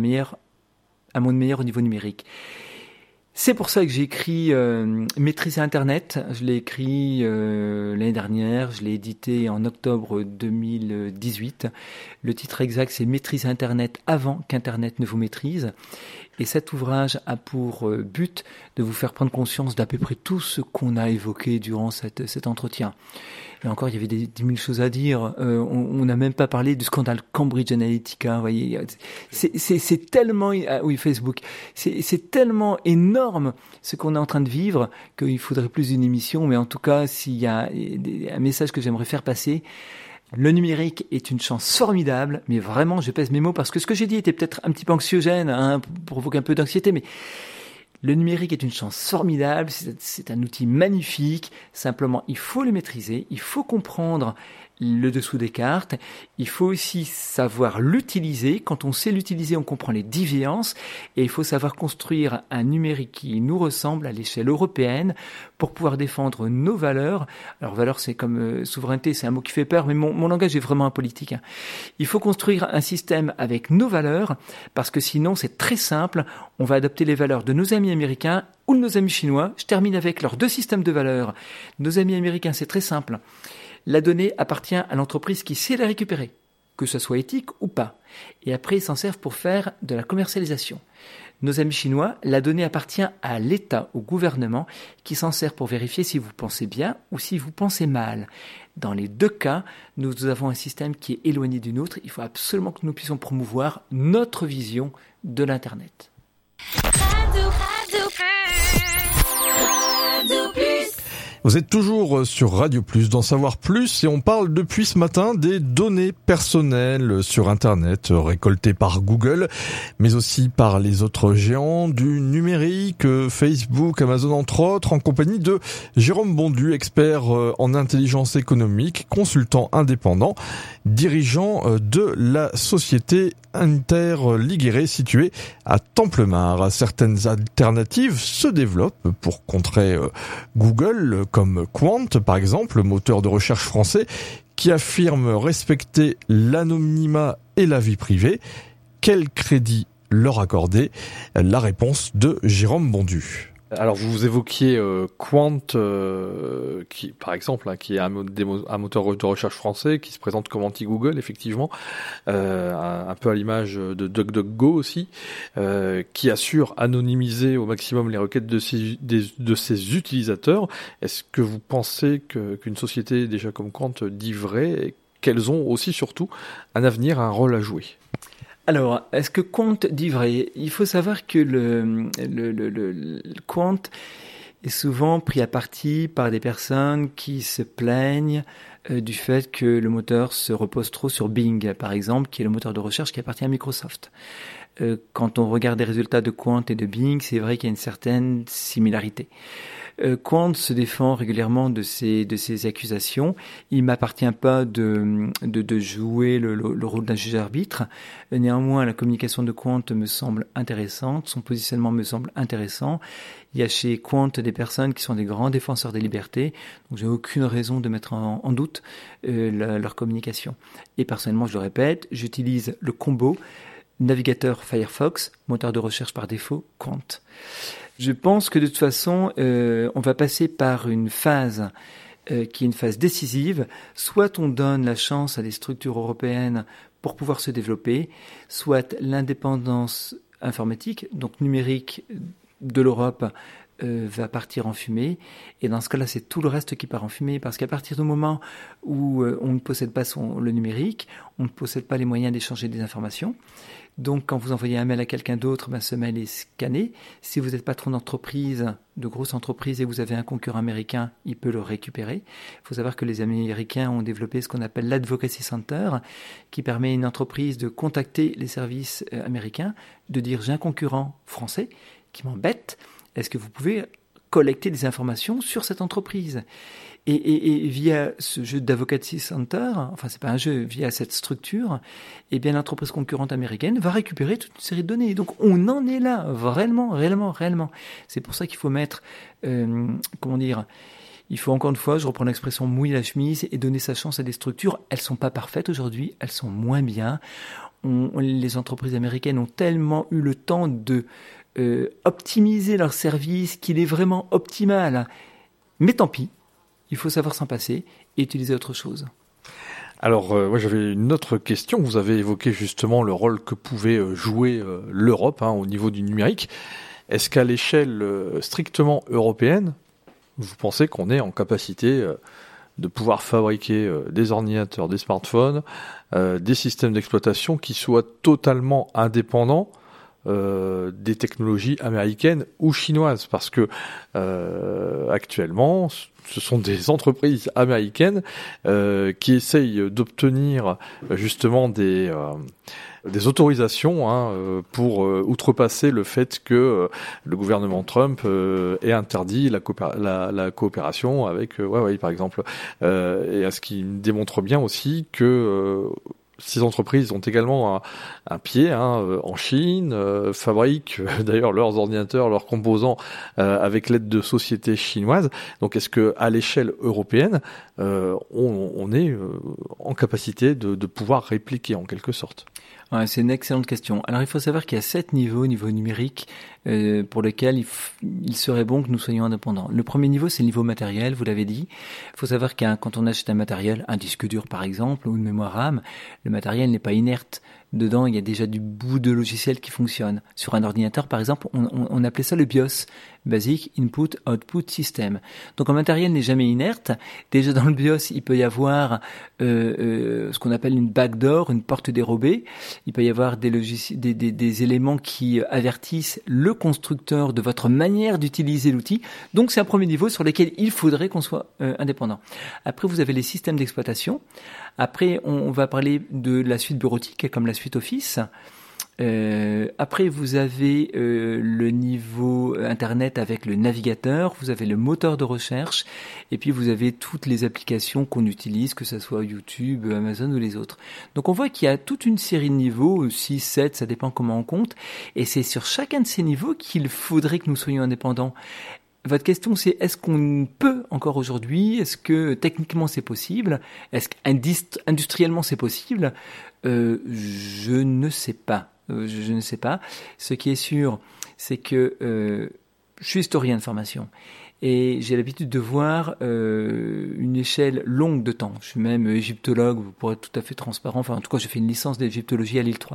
un monde meilleur au niveau numérique. C'est pour ça que j'ai écrit Maîtriser Internet. Je l'ai écrit l'année dernière, je l'ai édité en octobre 2018. Le titre exact, c'est Maîtriser Internet avant qu'Internet ne vous maîtrise. Et cet ouvrage a pour but de vous faire prendre conscience d'à peu près tout ce qu'on a évoqué durant cet entretien. Et encore, il y avait 10 000 choses à dire. On n'a même pas parlé du scandale Cambridge Analytica. Vous voyez, c'est tellement, oui, Facebook, c'est tellement énorme ce qu'on est en train de vivre qu'il faudrait plus d'une émission. Mais en tout cas, s'il y a un message que j'aimerais faire passer, le numérique est une chance formidable, mais vraiment, je pèse mes mots parce que ce que j'ai dit était peut-être un petit peu anxiogène, hein, provoque un peu d'anxiété, mais le numérique est une chance formidable, c'est un outil magnifique, simplement il faut le maîtriser, il faut comprendre le dessous des cartes, il faut aussi savoir l'utiliser. Quand on sait l'utiliser, on comprend les déviances et il faut savoir construire un numérique qui nous ressemble à l'échelle européenne pour pouvoir défendre nos valeurs. Alors valeurs, c'est comme souveraineté, c'est un mot qui fait peur, mais mon langage est vraiment apolitique. Il faut construire un système avec nos valeurs parce que sinon c'est très simple, on va adopter les valeurs de nos amis américains ou de nos amis chinois. Je termine avec leurs deux systèmes de valeurs. Nos amis américains, c'est très simple. La donnée appartient à l'entreprise qui sait la récupérer, que ce soit éthique ou pas. Et après, ils s'en servent pour faire de la commercialisation. Nos amis chinois, la donnée appartient à l'État, au gouvernement, qui s'en sert pour vérifier si vous pensez bien ou si vous pensez mal. Dans les deux cas, nous avons un système qui est éloigné du nôtre. Il faut absolument que nous puissions promouvoir notre vision de l'Internet. Vous êtes toujours sur Radio Plus, d'en savoir plus, et on parle depuis ce matin des données personnelles sur Internet récoltées par Google, mais aussi par les autres géants du numérique, Facebook, Amazon entre autres, en compagnie de Jérôme Bondu, expert en intelligence économique, consultant indépendant, dirigeant de la société Interliguéré située à Templemar. Certaines alternatives se développent pour contrer Google, comme Quant par exemple, le moteur de recherche français, qui affirme respecter l'anonymat et la vie privée. Quel crédit leur accorder? La réponse de Jérôme Bondu. Alors vous évoquiez Quant, qui par exemple, hein, qui est un moteur de recherche français, qui se présente comme anti-Google, effectivement, un peu à l'image de DuckDuckGo aussi, qui assure anonymiser au maximum les requêtes de ses utilisateurs. Est-ce que vous pensez qu'une société déjà comme Quant dit vrai, et qu'elles ont aussi surtout un avenir, un rôle à jouer? Alors, est-ce que Quant dit vrai? Il faut savoir que le Quant est souvent pris à partie par des personnes qui se plaignent du fait que le moteur se repose trop sur Bing, par exemple, qui est le moteur de recherche qui appartient à Microsoft. Quand on regarde les résultats de Quant et de Bing, c'est vrai qu'il y a une certaine similarité. Quant se défend régulièrement de ces accusations. Il m'appartient pas de jouer le rôle d'un juge-arbitre. Néanmoins, la communication de Quant me semble intéressante, son positionnement me semble intéressant. Il y a chez Quant des personnes qui sont des grands défenseurs des libertés, donc j'ai aucune raison de mettre en doute leur communication. Et personnellement, je le répète, j'utilise le combo navigateur Firefox, moteur de recherche par défaut, Quant. Je pense que de toute façon, on va passer par une phase qui est une phase décisive. Soit on donne la chance à des structures européennes pour pouvoir se développer, soit l'indépendance informatique, donc numérique de l'Europe, va partir en fumée. Et dans ce cas-là, c'est tout le reste qui part en fumée, parce qu'à partir du moment où on ne possède pas le numérique, on ne possède pas les moyens d'échanger des informations. Donc, quand vous envoyez un mail à quelqu'un d'autre, ce mail est scanné. Si vous êtes patron d'entreprise, de grosse entreprise, et vous avez un concurrent américain, il peut le récupérer. Il faut savoir que les Américains ont développé ce qu'on appelle l'Advocacy Center, qui permet à une entreprise de contacter les services américains, de dire « j'ai un concurrent français qui m'embête, est-ce que vous pouvez collecter des informations sur cette entreprise. Et via ce jeu d'Advocacy Center, enfin c'est pas un jeu, via cette structure, eh bien l'entreprise concurrente américaine va récupérer toute une série de données. Donc on en est là, réellement. C'est pour ça qu'il faut mettre, il faut encore une fois, je reprends l'expression, mouiller la chemise et donner sa chance à des structures. Elles sont pas parfaites aujourd'hui, elles sont moins bien. Les entreprises américaines ont tellement eu le temps de optimiser leur service qu'il est vraiment optimal. Mais tant pis. Il faut savoir s'en passer et utiliser autre chose. Alors, moi j'avais une autre question. Vous avez évoqué justement le rôle que pouvait jouer l'Europe au niveau du numérique. Est-ce qu'à l'échelle strictement européenne, vous pensez qu'on est en capacité de pouvoir fabriquer des ordinateurs, des smartphones, des systèmes d'exploitation qui soient totalement indépendants des technologies américaines ou chinoises, parce que actuellement ce sont des entreprises américaines qui essayent d'obtenir justement des autorisations pour outrepasser le fait que le gouvernement Trump ait interdit la coopération avec Huawei par exemple, et à ce qui démontre bien aussi que ces entreprises ont également un pied en Chine, fabriquent d'ailleurs leurs ordinateurs, leurs composants avec l'aide de sociétés chinoises. Donc est-ce que à l'échelle européenne, on est en capacité de pouvoir répliquer en quelque sorte ? Ouais, c'est une excellente question. Alors il faut savoir qu'il y a 7 niveaux au niveau numérique pour lesquels il serait bon que nous soyons indépendants. Le premier niveau, c'est le niveau matériel, vous l'avez dit. Il faut savoir que quand on achète un matériel, un disque dur par exemple, ou une mémoire RAM, le matériel n'est pas inerte. Dedans, il y a déjà du bout de logiciel qui fonctionne. Sur un ordinateur, par exemple, on appelait ça le BIOS, Basic Input Output System. Donc un matériel n'est jamais inerte. Déjà dans le BIOS, il peut y avoir ce qu'on appelle une backdoor, une porte dérobée. Il peut y avoir des éléments qui avertissent le constructeur de votre manière d'utiliser l'outil. Donc c'est un premier niveau sur lequel il faudrait qu'on soit indépendant. Après, vous avez les systèmes d'exploitation. Après, on va parler de la suite bureautique, comme la suite Office. Après, vous avez le niveau Internet avec le navigateur, vous avez le moteur de recherche, et puis vous avez toutes les applications qu'on utilise, que ce soit YouTube, Amazon ou les autres. Donc on voit qu'il y a toute une série de niveaux, 6, 7, ça dépend comment on compte, et c'est sur chacun de ces niveaux qu'il faudrait que nous soyons indépendants. Votre question, c'est est-ce qu'on peut encore aujourd'hui? Est-ce que techniquement c'est possible? Est-ce qu'industriellement c'est possible? Je ne sais pas. Je ne sais pas. Ce qui est sûr, c'est que je suis historien de formation et j'ai l'habitude de voir une échelle longue de temps. Je suis même égyptologue, pour être tout à fait transparent. Enfin, en tout cas, j'ai fait une licence d'égyptologie à Lille 3.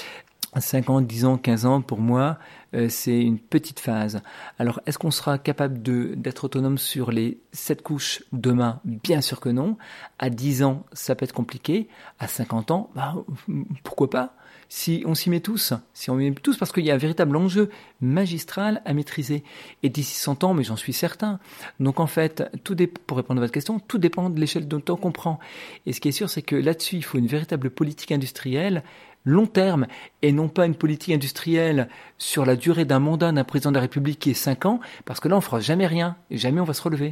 5 ans, 10 ans, 15 ans, pour moi, c'est une petite phase. Alors, est-ce qu'on sera capable d'être autonome sur les 7 couches demain? Bien sûr que non. À 10 ans, ça peut être compliqué. À 50 ans, pourquoi pas? Si on s'y met tous, parce qu'il y a un véritable enjeu magistral à maîtriser. Et d'ici 100 ans, mais j'en suis certain. Donc en fait, pour répondre à votre question, tout dépend de l'échelle de temps qu'on prend. Et ce qui est sûr, c'est que là-dessus, il faut une véritable politique industrielle long terme, et non pas une politique industrielle sur la durée d'un mandat d'un président de la République qui est 5 ans, parce que là, on fera jamais rien, et jamais on va se relever.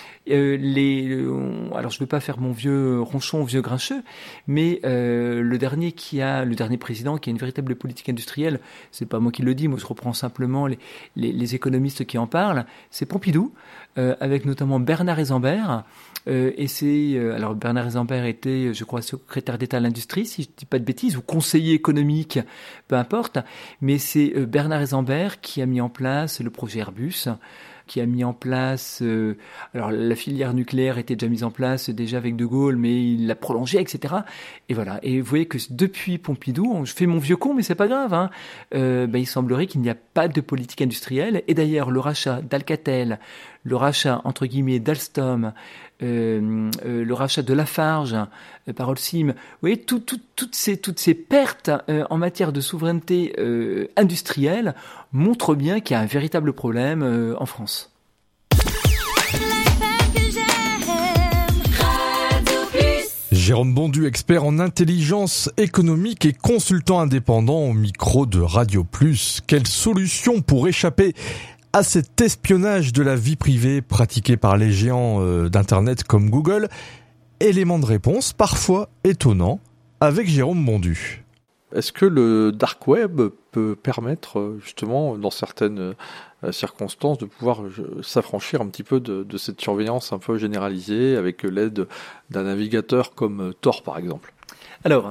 Alors je ne veux pas faire mon vieux ronchon, vieux grincheux, mais le dernier président qui a une véritable politique industrielle, c'est pas moi qui le dis, moi je reprends simplement les économistes qui en parlent, c'est Pompidou, avec notamment Bernard Eisenberg. Alors Bernard Eisenberg était, je crois, secrétaire d'État à l'industrie, si je dis pas de bêtises, ou conseiller économique, peu importe, mais c'est Bernard Eisenberg qui a mis en place le projet Airbus, qui a mis en place, alors la filière nucléaire était déjà mise en place déjà avec De Gaulle, mais il l'a prolongée, etc. Et voilà. Et vous voyez que depuis Pompidou, je fais mon vieux con, mais c'est pas grave, il semblerait qu'il n'y a pas de politique industrielle. Et d'ailleurs, le rachat d'Alcatel, le rachat entre guillemets d'Alstom, le rachat de Lafarge par Holcim, vous voyez, toutes ces pertes en matière de souveraineté industrielle montrent bien qu'il y a un véritable problème en France. Jérôme Bondu, expert en intelligence économique et consultant indépendant au micro de Radio Plus. Quelle solution pour échapper À cet espionnage de la vie privée pratiqué par les géants d'Internet comme Google, élément de réponse parfois étonnant avec Jérôme Bondu. Est-ce que le dark web peut permettre justement dans certaines circonstances de pouvoir s'affranchir un petit peu de cette surveillance un peu généralisée avec l'aide d'un navigateur comme Tor par exemple ? Alors,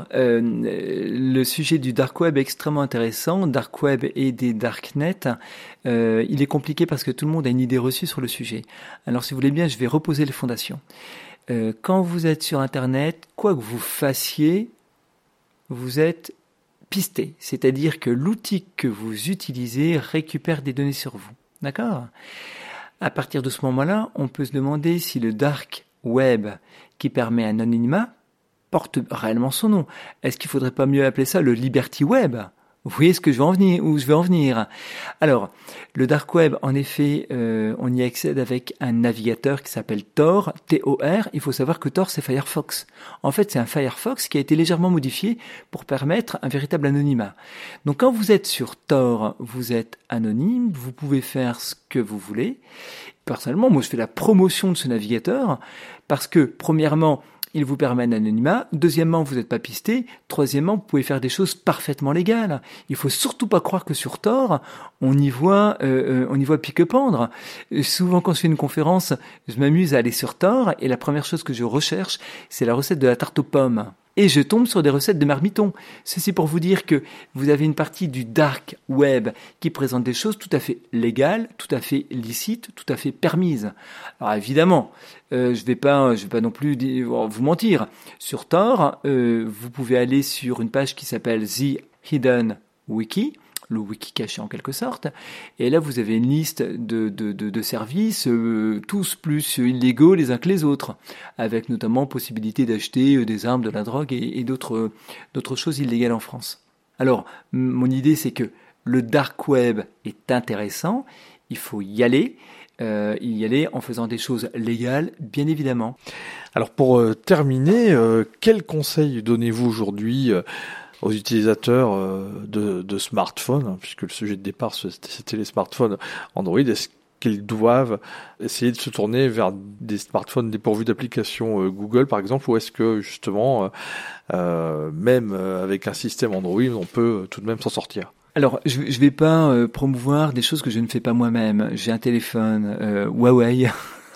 le sujet du dark web est extrêmement intéressant. Dark web et des darknets, il est compliqué parce que tout le monde a une idée reçue sur le sujet. Alors, si vous voulez bien, je vais reposer les fondations. Quand vous êtes sur Internet, quoi que vous fassiez, vous êtes pisté. C'est-à-dire que l'outil que vous utilisez récupère des données sur vous. D'accord ? À partir de ce moment-là, on peut se demander si le dark web qui permet un anonymat porte réellement son nom. Est-ce qu'il faudrait pas mieux appeler ça le Liberty Web ? Vous voyez ce que je vais en venir. Alors, le dark web, en effet, on y accède avec un navigateur qui s'appelle Tor, T-O-R. Il faut savoir que Tor, c'est Firefox. En fait, c'est un Firefox qui a été légèrement modifié pour permettre un véritable anonymat. Donc, quand vous êtes sur Tor, vous êtes anonyme, vous pouvez faire ce que vous voulez. Personnellement, moi, je fais la promotion de ce navigateur parce que, premièrement, il vous permet un anonymat. Deuxièmement, vous n'êtes pas pisté. Troisièmement, vous pouvez faire des choses parfaitement légales. Il faut surtout pas croire que sur Tor, on y voit pique-pendre. Souvent, quand je fais une conférence, je m'amuse à aller sur Tor et la première chose que je recherche, c'est la recette de la tarte aux pommes. Et je tombe sur des recettes de marmitons. Ceci pour vous dire que vous avez une partie du dark web qui présente des choses tout à fait légales, tout à fait licites, tout à fait permises. Alors évidemment, je vais pas non plus vous mentir. Sur Tor, vous pouvez aller sur une page qui s'appelle The Hidden Wiki, le wiki caché en quelque sorte, et là vous avez une liste de services, tous plus illégaux les uns que les autres, avec notamment possibilité d'acheter des armes, de la drogue et d'autres choses illégales en France. Alors, mon idée c'est que le dark web est intéressant, il faut y aller en faisant des choses légales, bien évidemment. Alors pour terminer, quels conseils donnez-vous aujourd'hui aux utilisateurs de smartphones, hein, puisque le sujet de départ c'était les smartphones Android, est-ce qu'ils doivent essayer de se tourner vers des smartphones dépourvus d'applications Google par exemple, ou est-ce que justement même avec un système Android on peut tout de même s'en sortir ? Alors, je vais pas promouvoir des choses que je ne fais pas moi-même. J'ai un téléphone Huawei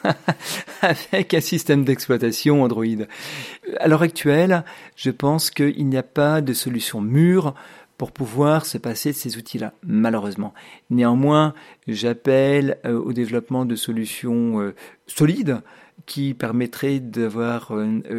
avec un système d'exploitation Android. À l'heure actuelle, je pense qu'il n'y a pas de solution mûre pour pouvoir se passer de ces outils-là, malheureusement. Néanmoins, j'appelle au développement de solutions solides qui permettraient d'avoir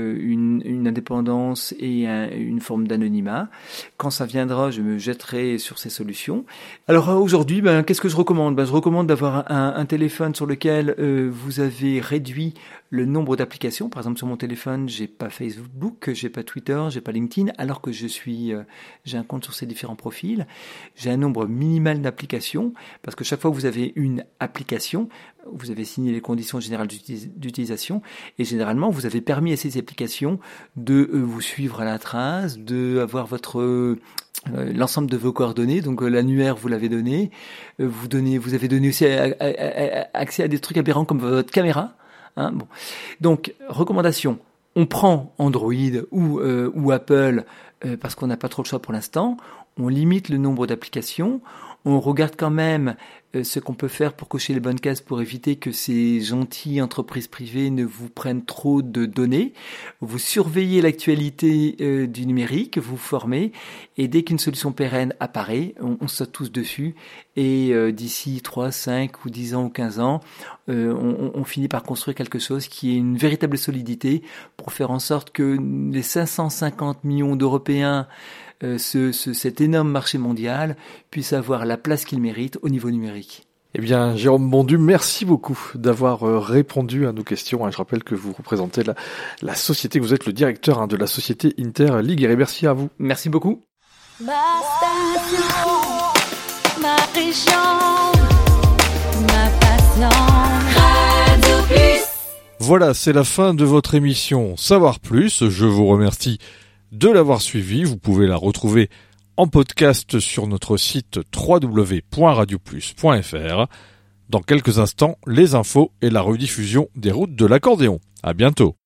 une indépendance et une forme d'anonymat. Quand ça viendra, je me jetterai sur ces solutions. Alors aujourd'hui, qu'est-ce que je recommande ? Je recommande d'avoir un téléphone sur lequel vous avez réduit le nombre d'applications. Par exemple, sur mon téléphone, j'ai pas Facebook, j'ai pas Twitter, j'ai pas LinkedIn, alors que j'ai un compte sur ces différents profils. J'ai un nombre minimal d'applications, parce que chaque fois que vous avez une application, vous avez signé les conditions générales d'utilisation, et généralement, vous avez permis à ces applications de vous suivre à la trace, de avoir l'ensemble de vos coordonnées, donc l'annuaire vous l'avez donné, vous avez donné aussi accès à des trucs aberrants comme votre caméra. Bon. Donc, recommandation, on prend Android ou Apple parce qu'on n'a pas trop le choix pour l'instant, on limite le nombre d'applications, on regarde quand même ce qu'on peut faire pour cocher les bonnes cases pour éviter que ces gentilles entreprises privées ne vous prennent trop de données. Vous surveillez l'actualité du numérique, vous formez, et dès qu'une solution pérenne apparaît, on saute tous dessus, et d'ici 3, 5 ou 10 ans ou 15 ans, on finit par construire quelque chose qui est une véritable solidité pour faire en sorte que les 550 millions d'Européens, cet énorme marché mondial puisse avoir la place qu'il mérite au niveau numérique. Eh bien, Jérôme Bondu, merci beaucoup d'avoir répondu à nos questions. Je rappelle que vous représentez la société, que vous êtes le directeur de la société Interligue. Et merci à vous. Merci beaucoup. Ma station, ma région, ma passion, Radio Plus. Voilà, c'est la fin de votre émission Savoir Plus. Je vous remercie de l'avoir suivi. Vous pouvez la retrouver en podcast sur notre site www.radioplus.fr. Dans quelques instants, les infos et la rediffusion des routes de l'accordéon. À bientôt.